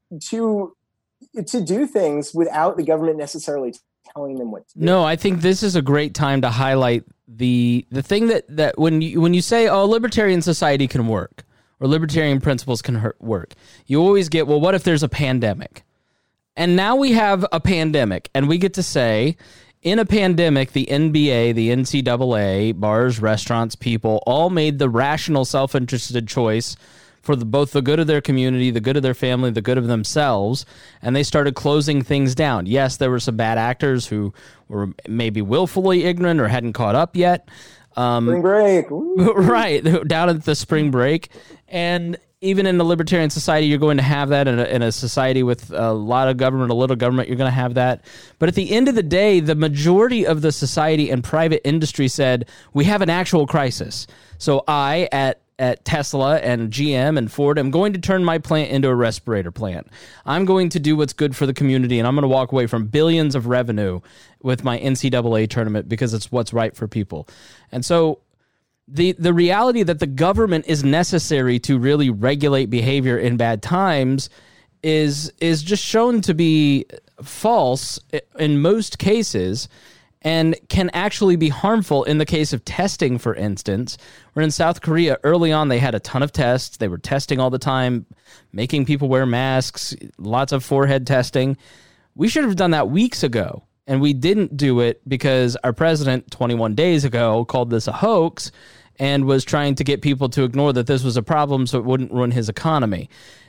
to do things without the government necessarily telling them what to do. No, I think this is a great time to highlight the thing that when you say, oh, libertarian society can work or libertarian principles can work, you always get, well, what if there's a pandemic? And now we have a pandemic, and we get to say, in a pandemic, the NBA, the NCAA, bars, restaurants, people all made the rational, self-interested choice for both the good of their community, the good of their family, the good of themselves, and they started closing things down. Yes, there were some bad actors who were maybe willfully ignorant or hadn't caught up yet. Spring break. Ooh. Right, down at the spring break. And even in a libertarian society, you're going to have that. In a society with a lot of government, a little government, you're going to have that. But at the end of the day, the majority of the society and private industry said, we have an actual crisis. So I, at Tesla and GM and Ford, I'm going to turn my plant into a respirator plant. I'm going to do what's good for the community, and I'm going to walk away from billions of revenue with my NCAA tournament because it's what's right for people. And so the reality that the government is necessary to really regulate behavior in bad times is just shown to be false in most cases. and can actually be harmful in the case of testing, for instance. Where in South Korea, early on, they had a ton of tests. They were testing all the time, making people wear masks, lots of forehead testing. We should have done that weeks ago, and we didn't do it because our president 21 days ago called this a hoax and was trying to get people to ignore that this was a problem so it wouldn't ruin his economy.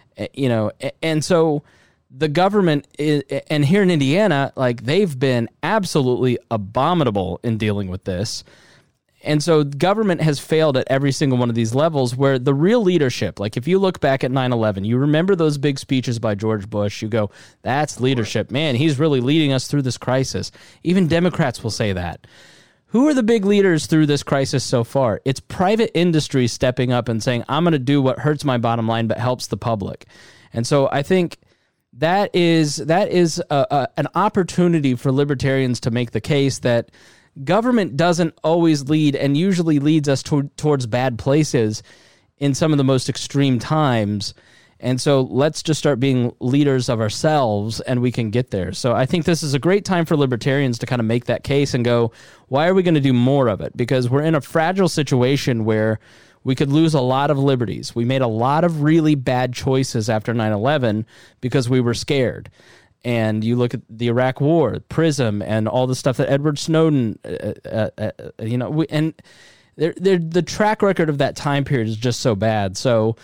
And so the government and here in Indiana, like, they've been absolutely abominable in dealing with this. And so government has failed at every single one of these levels, where the real leadership, like if you look back at 9/11, you remember those big speeches by George Bush, you go, that's leadership. Man, he's really leading us through this crisis. Even Democrats will say that. Who are the big leaders through this crisis so far? It's private industry stepping up and saying, I'm going to do what hurts my bottom line but helps the public. And so I think that is an opportunity for libertarians to make the case that government doesn't always lead, and usually leads us towards bad places in some of the most extreme times. And so let's just start being leaders of ourselves, and we can get there. So I think this is a great time for libertarians to kind of make that case and go, why are we going to do more of it? Because we're in a fragile situation where we could lose a lot of liberties. We made a lot of really bad choices after 9/11 because we were scared. And you look at the Iraq War, PRISM, and all the stuff that Edward Snowden, and the track record of that time period is just so bad. So,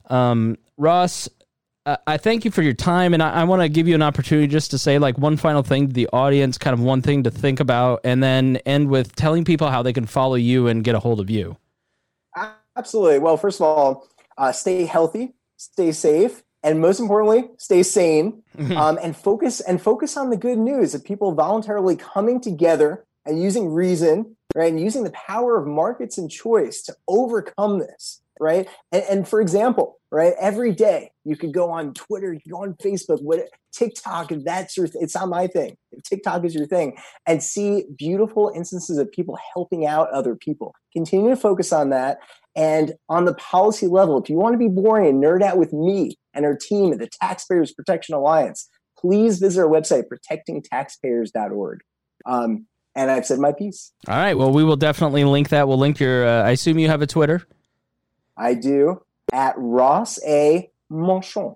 Ross, I thank you for your time, and I want to give you an opportunity just to say, like, one final thing to the audience, kind of one thing to think about, and then end with telling people how they can follow you and get a hold of you. Absolutely. Well, first of all, stay healthy, stay safe, and most importantly, stay sane, and focus on the good news of people voluntarily coming together and using reason, right, and using the power of markets and choice to overcome this, right? And for example, right, every day you could go on Twitter, you could go on Facebook, TikTok, if that's it's not my thing. If TikTok is your thing, and see beautiful instances of people helping out other people. Continue to focus on that. And on the policy level, if you want to be boring and nerd out with me and our team at the Taxpayers Protection Alliance, please visit our website, protectingtaxpayers.org. And I've said my piece. All right. Well, we will definitely link that. We'll link your, I assume you have a Twitter? I do, at Ross A. Marchand.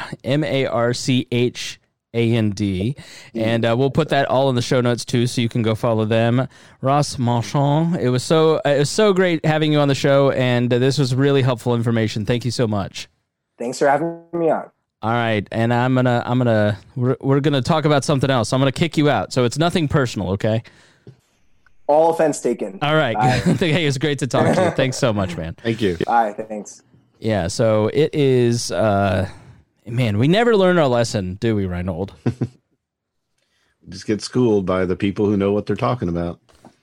Marchand. And we'll put that all in the show notes too, so you can go follow them. Ross Marchand. It was so great having you on the show, and this was really helpful information. Thank you so much. Thanks for having me on. All right, and we're gonna talk about something else. I'm gonna kick you out, so it's nothing personal, okay? All offense taken. All right. Hey, it was great to talk to you. Thanks so much, man. Thank you. Bye. Thanks. Yeah. So it is. Man, we never learn our lesson, do we, Reinhold? Just get schooled by the people who know what they're talking about.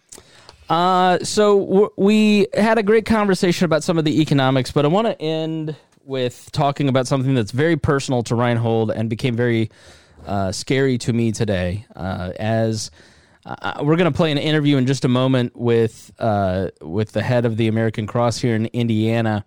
So we had a great conversation about some of the economics, but I want to end with talking about something that's very personal to Reinhold and became very scary to me today. As we're going to play an interview in just a moment with the head of the American Cross here in Indiana.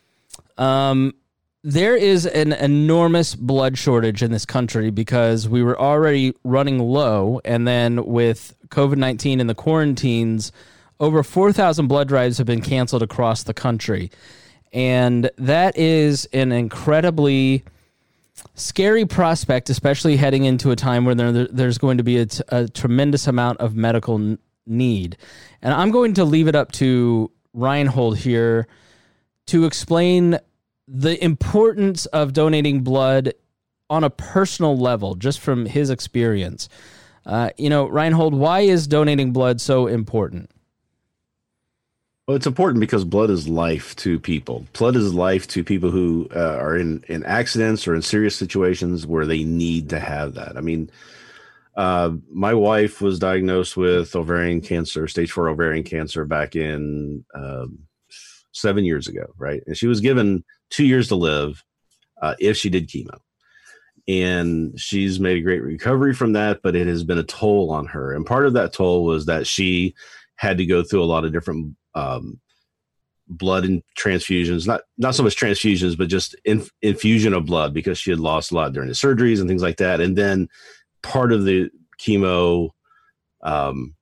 There is an enormous blood shortage in this country because we were already running low, and then with COVID-19 and the quarantines, over 4,000 blood drives have been canceled across the country. And that is an incredibly scary prospect, especially heading into a time where there's going to be a tremendous amount of medical need. And I'm going to leave it up to Reinhold here to explain the importance of donating blood on a personal level, just from his experience. Reinhold, why is donating blood so important? Well, it's important because blood is life to people. Blood is life to people who are in accidents or in serious situations where they need to have that. I mean, my wife was diagnosed with ovarian cancer, stage 4 ovarian cancer, back in 7 years ago, right? And she was given 2 years to live if she did chemo. And she's made a great recovery from that, but it has been a toll on her. And part of that toll was that she had to go through a lot of different blood and transfusions, not so much transfusions, but just infusion of blood, because she had lost a lot during the surgeries and things like that. And then part of the chemo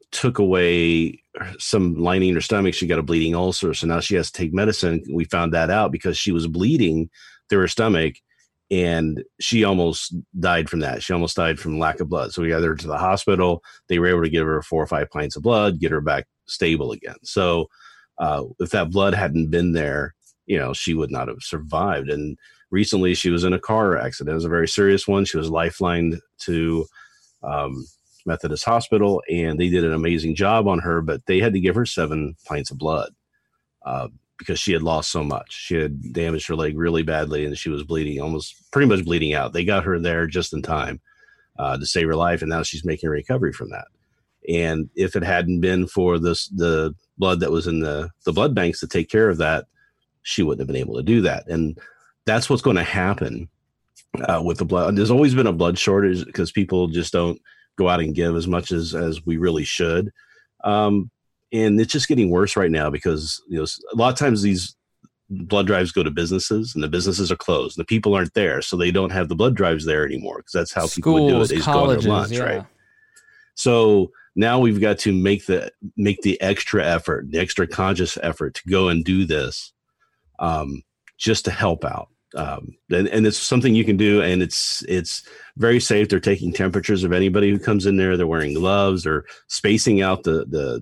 took away some lining in her stomach. She got a bleeding ulcer. So now she has to take medicine. We found that out because she was bleeding through her stomach, and she almost died from that. She almost died from lack of blood. So we got her to the hospital. They were able to give her 4 or 5 pints of blood, get her back stable again. So if that blood hadn't been there, she would not have survived. And recently she was in a car accident. It was a very serious one. She was lifelined to Methodist Hospital, and they did an amazing job on her, but they had to give her 7 pints of blood because she had lost so much. She had damaged her leg really badly, and she was bleeding, almost pretty much bleeding out. They got her there just in time to save her life, and now she's making a recovery from that. And if it hadn't been for the blood that was in the blood banks to take care of that, she wouldn't have been able to do that. And that's what's going to happen with the blood. There's always been a blood shortage because people just don't go out and give as much as we really should. And it's just getting worse right now because a lot of times these blood drives go to businesses, and the businesses are closed. The people aren't there, so they don't have the blood drives there anymore because that's how people would do it. They just go to lunch, right? So now we've got to make the extra effort, the extra conscious effort to go and do this just to help out. And it's something you can do, and it's very safe. They're taking temperatures of anybody who comes in there. They're wearing gloves. They're spacing out the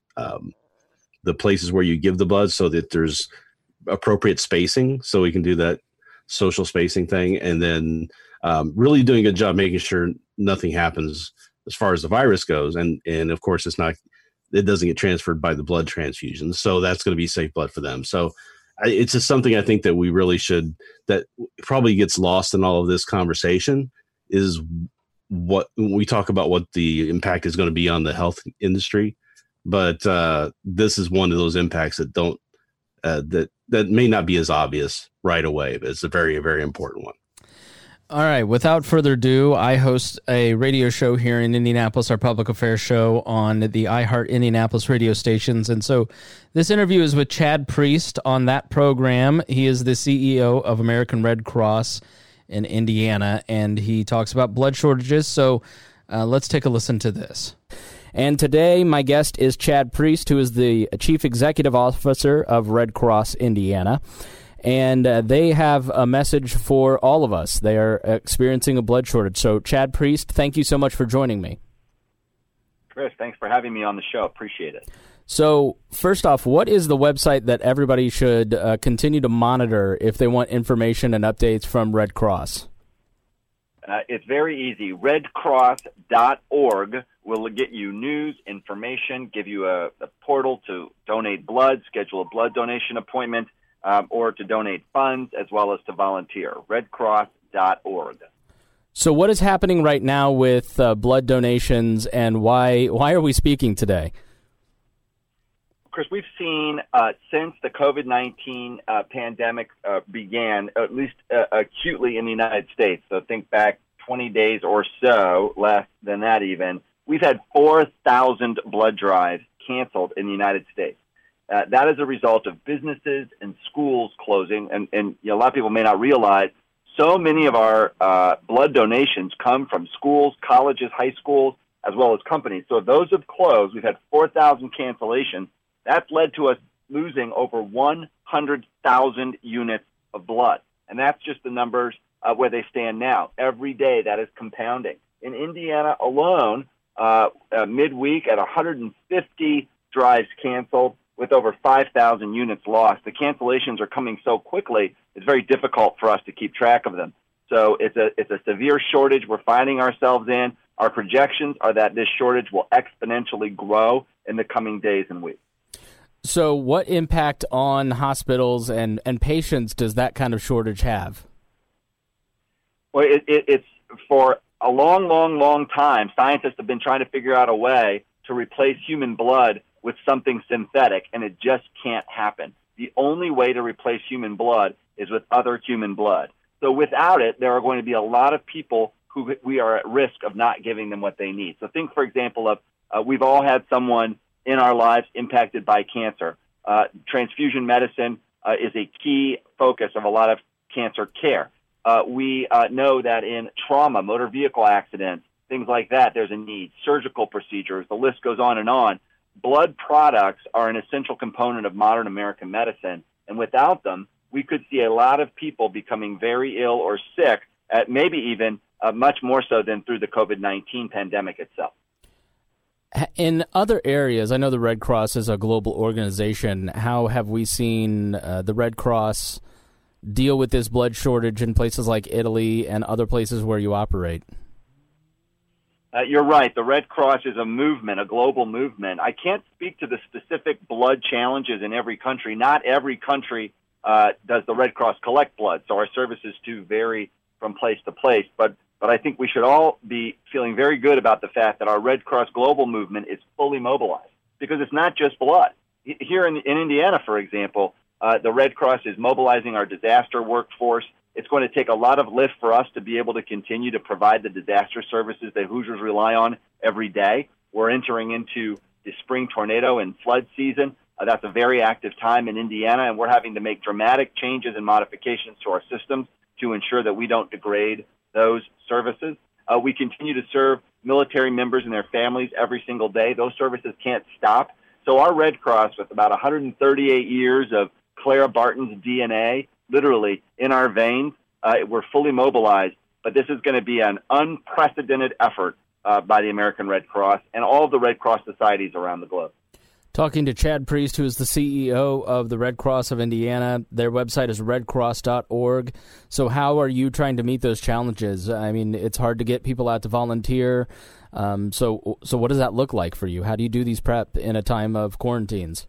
places where you give the blood so that there's appropriate spacing, so we can do that social spacing thing. And then really doing a good job making sure nothing happens as far as the virus goes. And of course it doesn't get transferred by the blood transfusion. So that's going to be safe blood for them. So it's just something I think that we really should, that probably gets lost in all of this conversation, is what we talk about, what the impact is going to be on the health industry. But this is one of those impacts that don't, that may not be as obvious right away, but it's a very, very important one. All right. Without further ado, I host a radio show here in Indianapolis, our public affairs show on the iHeart Indianapolis radio stations. And so this interview is with Chad Priest on that program. He is the CEO of American Red Cross in Indiana, and he talks about blood shortages. So let's take a listen to this. And today, my guest is Chad Priest, who is the Chief Executive Officer of Red Cross Indiana. And they have a message for all of us. They are experiencing a blood shortage. So, Chad Priest, thank you so much for joining me. Chris, thanks for having me on the show. Appreciate it. So, first off, what is the website that everybody should continue to monitor if they want information and updates from Red Cross? It's very easy. redcross.org will get you news, information, give you a portal to donate blood, schedule a blood donation appointment, or to donate funds, as well as to volunteer. redcross.org. So what is happening right now with blood donations, and why are we speaking today? Chris, we've seen since the COVID-19 pandemic began, at least acutely in the United States, so think back 20 days or so, less than that even, we've had 4,000 blood drives canceled in the United States. That is a result of businesses and schools closing, and a lot of people may not realize so many of our blood donations come from schools, colleges, high schools, as well as companies. So those have closed. We've had 4,000 cancellations. That's led to us losing over 100,000 units of blood, and that's just the numbers where they stand now. Every day that is compounding. In Indiana alone, midweek at 150 drives canceled, with over 5,000 units lost. The cancellations are coming so quickly, it's very difficult for us to keep track of them. So it's a severe shortage we're finding ourselves in. Our projections are that this shortage will exponentially grow in the coming days and weeks. So what impact on hospitals and patients does that kind of shortage have? Well, it's for a long, long, long time, scientists have been trying to figure out a way to replace human blood with something synthetic, and it just can't happen. The only way to replace human blood is with other human blood. So without it, there are going to be a lot of people who we are at risk of not giving them what they need. So think, for example, of we've all had someone in our lives impacted by cancer. Transfusion medicine is a key focus of a lot of cancer care. We know that in trauma, motor vehicle accidents, things like that, there's a need. Surgical procedures, the list goes on and on. Blood products are an essential component of modern American medicine, and without them, we could see a lot of people becoming very ill or sick, maybe even much more so than through the COVID-19 pandemic itself. In other areas, I know the Red Cross is a global organization. How have we seen the Red Cross deal with this blood shortage in places like Italy and other places where you operate? You're right. The Red Cross is a movement, a global movement. I can't speak to the specific blood challenges in every country. Not every country does the Red Cross collect blood, so our services do vary from place to place. But I think we should all be feeling very good about the fact that our Red Cross global movement is fully mobilized, because it's not just blood. Here in Indiana, for example, the Red Cross is mobilizing our disaster workforce. It's going to take a lot of lift for us to be able to continue to provide the disaster services that Hoosiers rely on every day. We're entering into the spring tornado and flood season. That's a very active time in Indiana, and we're having to make dramatic changes and modifications to our systems to ensure that we don't degrade those services. We continue to serve military members and their families every single day. Those services can't stop. So our Red Cross, with about 138 years of Clara Barton's DNA, literally in our veins, we're fully mobilized. But this is going to be an unprecedented effort by the American Red Cross and all of the Red Cross societies around the globe. Talking to Chad Priest, who is the CEO of the Red Cross of Indiana. Their website is redcross.org. So how are you trying to meet those challenges? I mean, it's hard to get people out to volunteer. So what does that look like for you? How do you do these prep in a time of quarantines?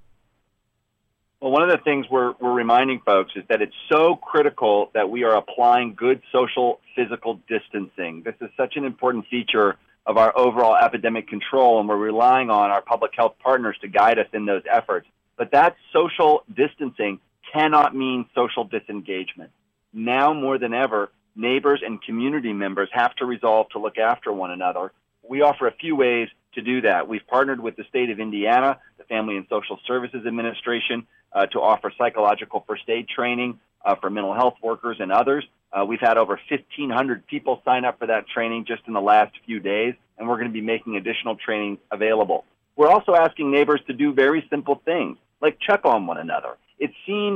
Well, one of the things we're reminding folks is that it's so critical that we are applying good social physical distancing. This is such an important feature of our overall epidemic control, and we're relying on our public health partners to guide us in those efforts. But that social distancing cannot mean social disengagement. Now more than ever, neighbors and community members have to resolve to look after one another. We offer a few ways to do that. We've partnered with the state of Indiana, the Family and Social Services Administration, to offer psychological first aid training for mental health workers and others. We've had over 1,500 people sign up for that training just in the last few days, and we're going to be making additional trainings available. We're also asking neighbors to do very simple things, like check on one another. It seems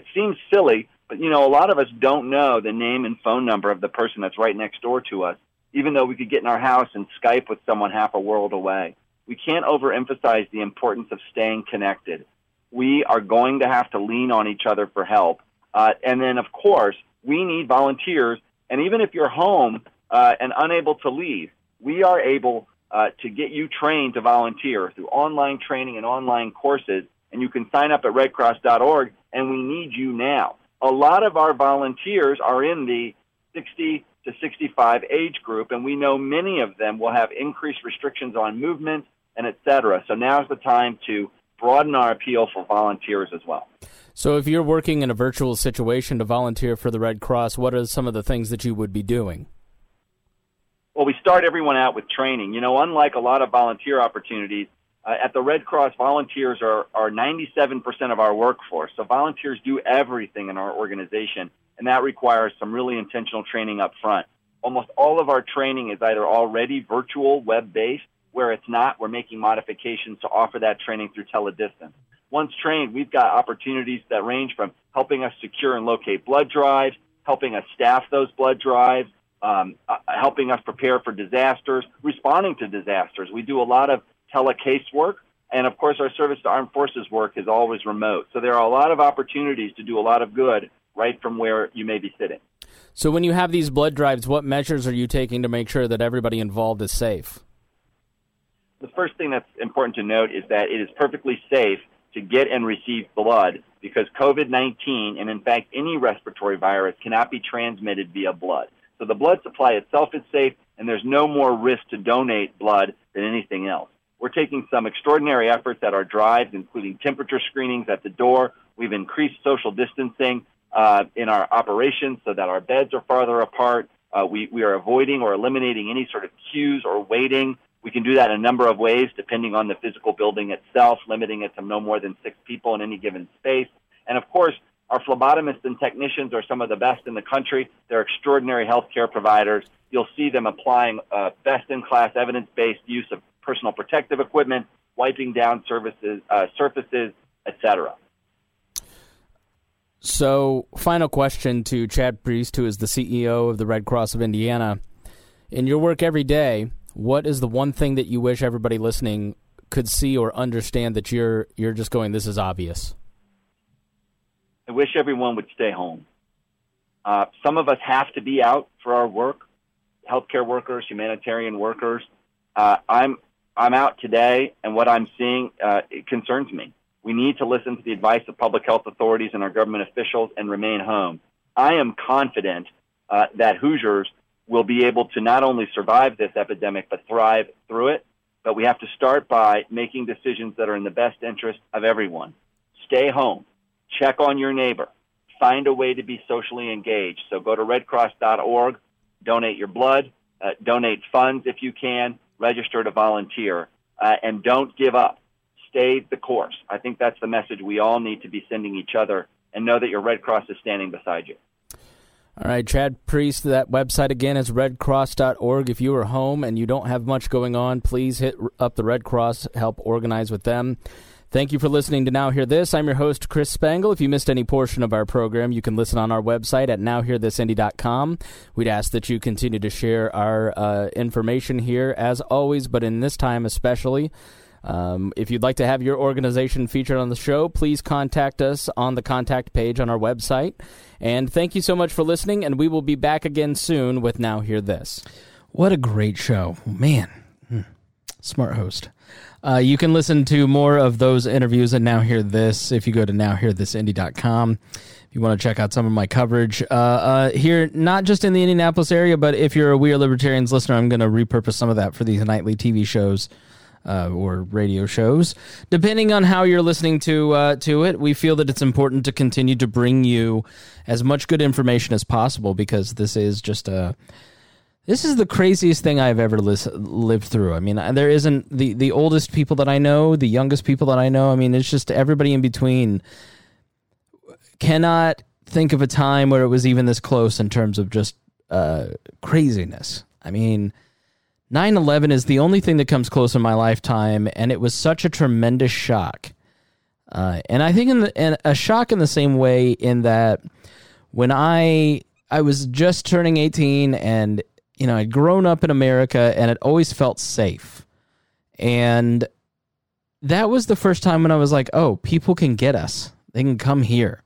silly, but a lot of us don't know the name and phone number of the person that's right next door to us, even though we could get in our house and Skype with someone half a world away. We can't overemphasize the importance of staying connected. We are going to have to lean on each other for help. And then, of course, we need volunteers. And even if you're home and unable to leave, we are able to get you trained to volunteer through online training and online courses. And you can sign up at redcross.org, and we need you now. A lot of our volunteers are in the 60 to 65 age group, and we know many of them will have increased restrictions on movement and et cetera. So now's the time to broaden our appeal for volunteers as well. So if you're working in a virtual situation to volunteer for the Red Cross, what are some of the things that you would be doing? Well, we start everyone out with training. Unlike a lot of volunteer opportunities, at the Red Cross, volunteers are 97% of our workforce. So volunteers do everything in our organization, and that requires some really intentional training up front. Almost all of our training is either already virtual, web-based. Where it's not, we're making modifications to offer that training through teledistance. Once trained, we've got opportunities that range from helping us secure and locate blood drives, helping us staff those blood drives, helping us prepare for disasters, responding to disasters. We do a lot of telecase work, and of course our service to armed forces work is always remote. So there are a lot of opportunities to do a lot of good right from where you may be sitting. So when you have these blood drives, what measures are you taking to make sure that everybody involved is safe? The first thing that's important to note is that it is perfectly safe to get and receive blood because COVID-19, and in fact any respiratory virus, cannot be transmitted via blood. So the blood supply itself is safe, and there's no more risk to donate blood than anything else. We're taking some extraordinary efforts at our drives, including temperature screenings at the door. We've increased social distancing in our operations so that our beds are farther apart. We are avoiding or eliminating any sort of queues or waiting. We can do that in a number of ways, depending on the physical building itself, limiting it to no more than 6 people in any given space. And, of course, Our phlebotomists and technicians are some of the best in the country. They're extraordinary healthcare providers. You'll see them applying best-in-class evidence-based use of personal protective equipment, wiping down surfaces, etc. So, final question to Chad Priest, who is the CEO of the Red Cross of Indiana. In your work every day, what is the one thing that you wish everybody listening could see or understand that you're just going, this is obvious? I wish everyone would stay home. Some of us have to be out for our work, healthcare workers, humanitarian workers. I'm out today, and what I'm seeing it concerns me. We need to listen to the advice of public health authorities and our government officials and remain home. I am confident that Hoosiers will be able to not only survive this epidemic, but thrive through it. But we have to start by making decisions that are in the best interest of everyone. Stay home. Check on your neighbor. Find a way to be socially engaged. So go to redcross.org, donate your blood, donate funds if you can, register to volunteer, and don't give up. Stay the course. I think that's the message we all need to be sending each other, and know that your Red Cross is standing beside you. All right, Chad Priest, that website again is redcross.org. If you are home and you don't have much going on, please hit up the Red Cross, help organize with them. Thank you for listening to Now Hear This. I'm your host, Chris Spangle. If you missed any portion of our program, you can listen on our website at nowhearthisindy.com. We'd ask that you continue to share our information here, as always, but in this time especially. If you'd like to have your organization featured on the show, please contact us on the contact page on our website. And thank you so much for listening, and we will be back again soon with Now Hear This. What a great show. Man, smart host. You can listen to more of those interviews at Now Hear This if you go to nowhearthisindy.com. If you want to check out some of my coverage here, not just in the Indianapolis area, but if you're a We Are Libertarians listener, I'm going to repurpose some of that for these nightly TV shows. Or radio shows, depending on how you're listening to it. We feel that it's important to continue to bring you as much good information as possible, because this is just this is the craziest thing I've ever lived through. I mean, there isn't the oldest people that I know, the youngest people that I know. I mean, it's just everybody in between cannot think of a time where it was even this close in terms of just craziness. I mean, 9/11 is the only thing that comes close in my lifetime, and it was such a tremendous shock. And I think in a shock in the same way in that when I was just turning 18, and I'd grown up in America, and it always felt safe. And that was the first time when I was like, oh, people can get us. They can come here.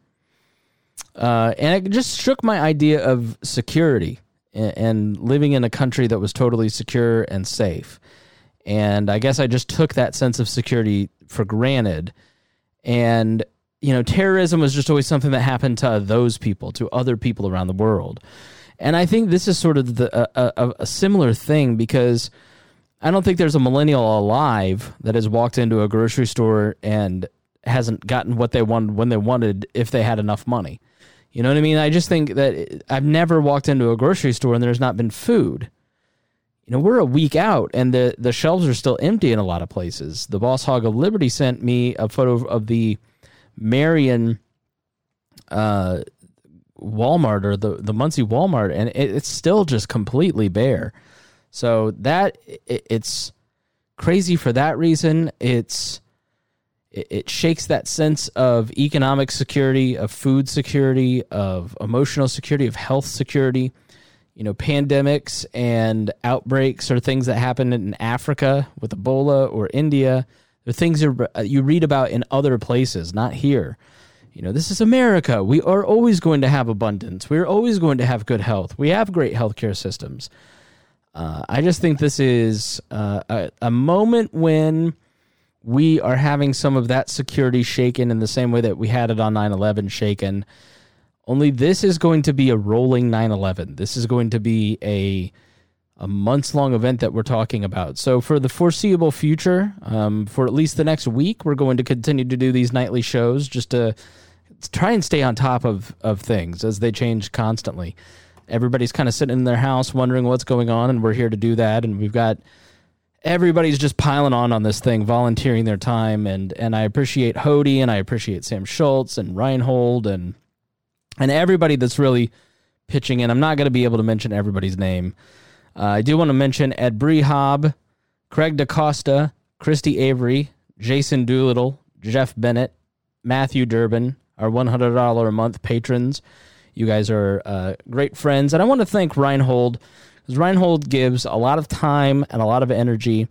And it just shook my idea of security and living in a country that was totally secure and safe. And I guess I just took that sense of security for granted. And, terrorism was just always something that happened to those people, to other people around the world. And I think this is sort of a similar thing, because I don't think there's a millennial alive that has walked into a grocery store and hasn't gotten what they wanted when they wanted, if they had enough money. You know what I mean? I just think that I've never walked into a grocery store and there's not been food. We're a week out, and the shelves are still empty in a lot of places. The Boss Hog of Liberty sent me a photo of the Marion Walmart, or the Muncie Walmart, and it's still just completely bare. So it's crazy for that reason. It shakes that sense of economic security, of food security, of emotional security, of health security. Pandemics and outbreaks are things that happen in Africa with Ebola, or India. They're things you read about in other places, not here. This is America. We are always going to have abundance. We're always going to have good health. We have great healthcare systems. I just think this is a moment when we are having some of that security shaken in the same way that we had it on 9/11 shaken. Only this is going to be a rolling 9/11. This is going to be a months-long event that we're talking about. So for the foreseeable future, for at least the next week, we're going to continue to do these nightly shows just to try and stay on top of things as they change constantly. Everybody's kind of sitting in their house wondering what's going on, and we're here to do that. And we've got everybody's just piling on this thing, volunteering their time, and I appreciate Hody, and I appreciate Sam Schultz and Reinhold and and everybody that's really pitching in. I'm not going to be able to mention everybody's name. I do want to mention Ed Brehob, Craig DaCosta, Christy Avery, Jason Doolittle, Jeff Bennett, Matthew Durbin, our $100 a month patrons. You guys are great friends. And I want to thank Reinhold, because Reinhold gives a lot of time and a lot of energy.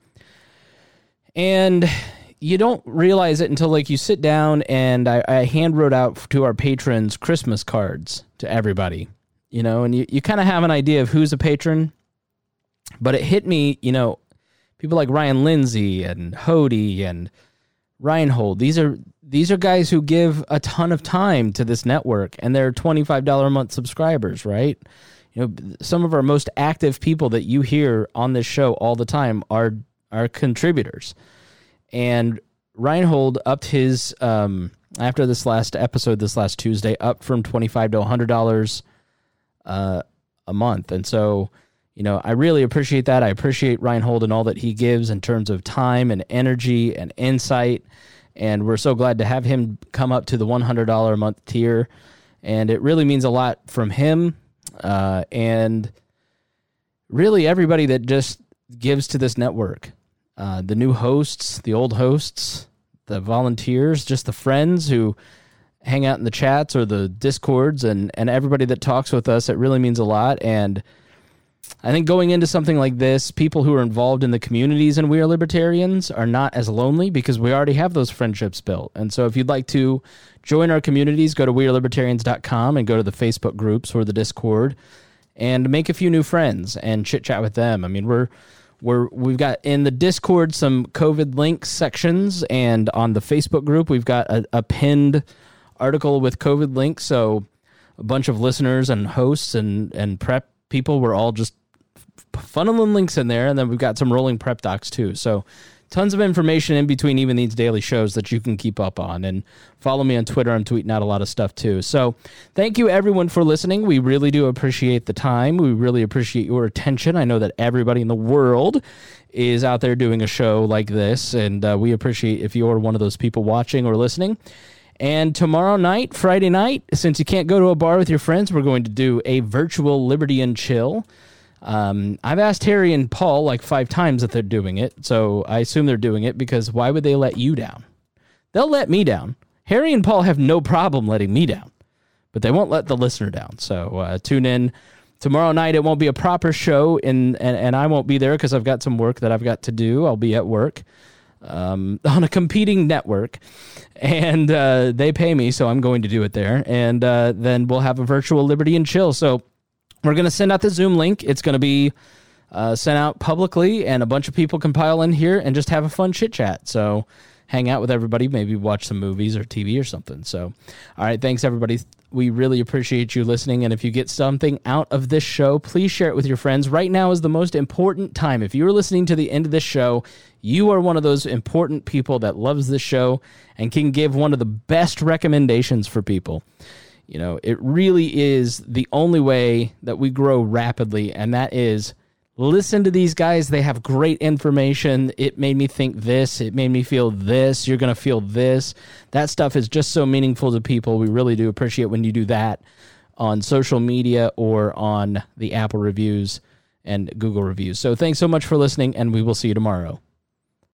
And you don't realize it until like you sit down and I hand wrote out to our patrons Christmas cards to everybody, you know, and you kind of have an idea of who's a patron. But it hit me, you know, people like Ryan Lindsay and Hody and Reinhold. These are guys who give a ton of time to this network, and they're $25 a month subscribers, right? You know, some of our most active people that you hear on this show all the time are contributors. And Reinhold upped his after this last episode, this last Tuesday, up from $25 to $100 a month, and so. You know, I really appreciate that. I appreciate Reinhold and all that he gives in terms of time and energy and insight. And we're so glad to have him come up to the $100 a month tier. And it really means a lot from him. And really everybody that just gives to this network. The new hosts, the old hosts, the volunteers, just the friends who hang out in the chats or the Discords and everybody that talks with us. It really means a lot. And I think going into something like this, people who are involved in the communities in We Are Libertarians are not as lonely because we already have those friendships built. And so if you'd like to join our communities, go to wearelibertarians.com and go to the Facebook groups or the Discord and make a few new friends and chit chat with them. I mean, we've got in the Discord some COVID links sections, and on the Facebook group, we've got a pinned article with COVID links. So a bunch of listeners and hosts and prep people were all just funneling links in there, and then we've got some rolling prep docs too. So tons of information in between even these daily shows that you can keep up on. And follow me on Twitter. I'm tweeting out a lot of stuff too. So thank you everyone for listening. We really do appreciate the time. We really appreciate your attention. I know that everybody in the world is out there doing a show like this, and we appreciate if you're one of those people watching or listening. And tomorrow night, Friday night, since you can't go to a bar with your friends, we're going to do a virtual Liberty and Chill. I've asked Harry and Paul like 5 times if they're doing it, so I assume they're doing it because why would they let you down? They'll let me down. Harry and Paul have no problem letting me down, but they won't let the listener down. So tune in tomorrow night. It won't be a proper show, and I won't be there because I've got some work that I've got to do. I'll be at work. On a competing network, and they pay me, so I'm going to do it there. And then we'll have a virtual Liberty and Chill. So we're going to send out the Zoom link. It's going to be sent out publicly, and a bunch of people can pile in here and just have a fun chit chat. So hang out with everybody, maybe watch some movies or TV or something. So, all right, thanks everybody. We really appreciate you listening, and if you get something out of this show, please share it with your friends. Right now is the most important time. If you're listening to the end of this show, you are one of those important people that loves this show and can give one of the best recommendations for people. You know, it really is the only way that we grow rapidly, and that is listen to these guys. They have great information. It made me think this. It made me feel this. You're going to feel this. That stuff is just so meaningful to people. We really do appreciate when you do that on social media or on the Apple reviews and Google reviews. So thanks so much for listening, and we will see you tomorrow.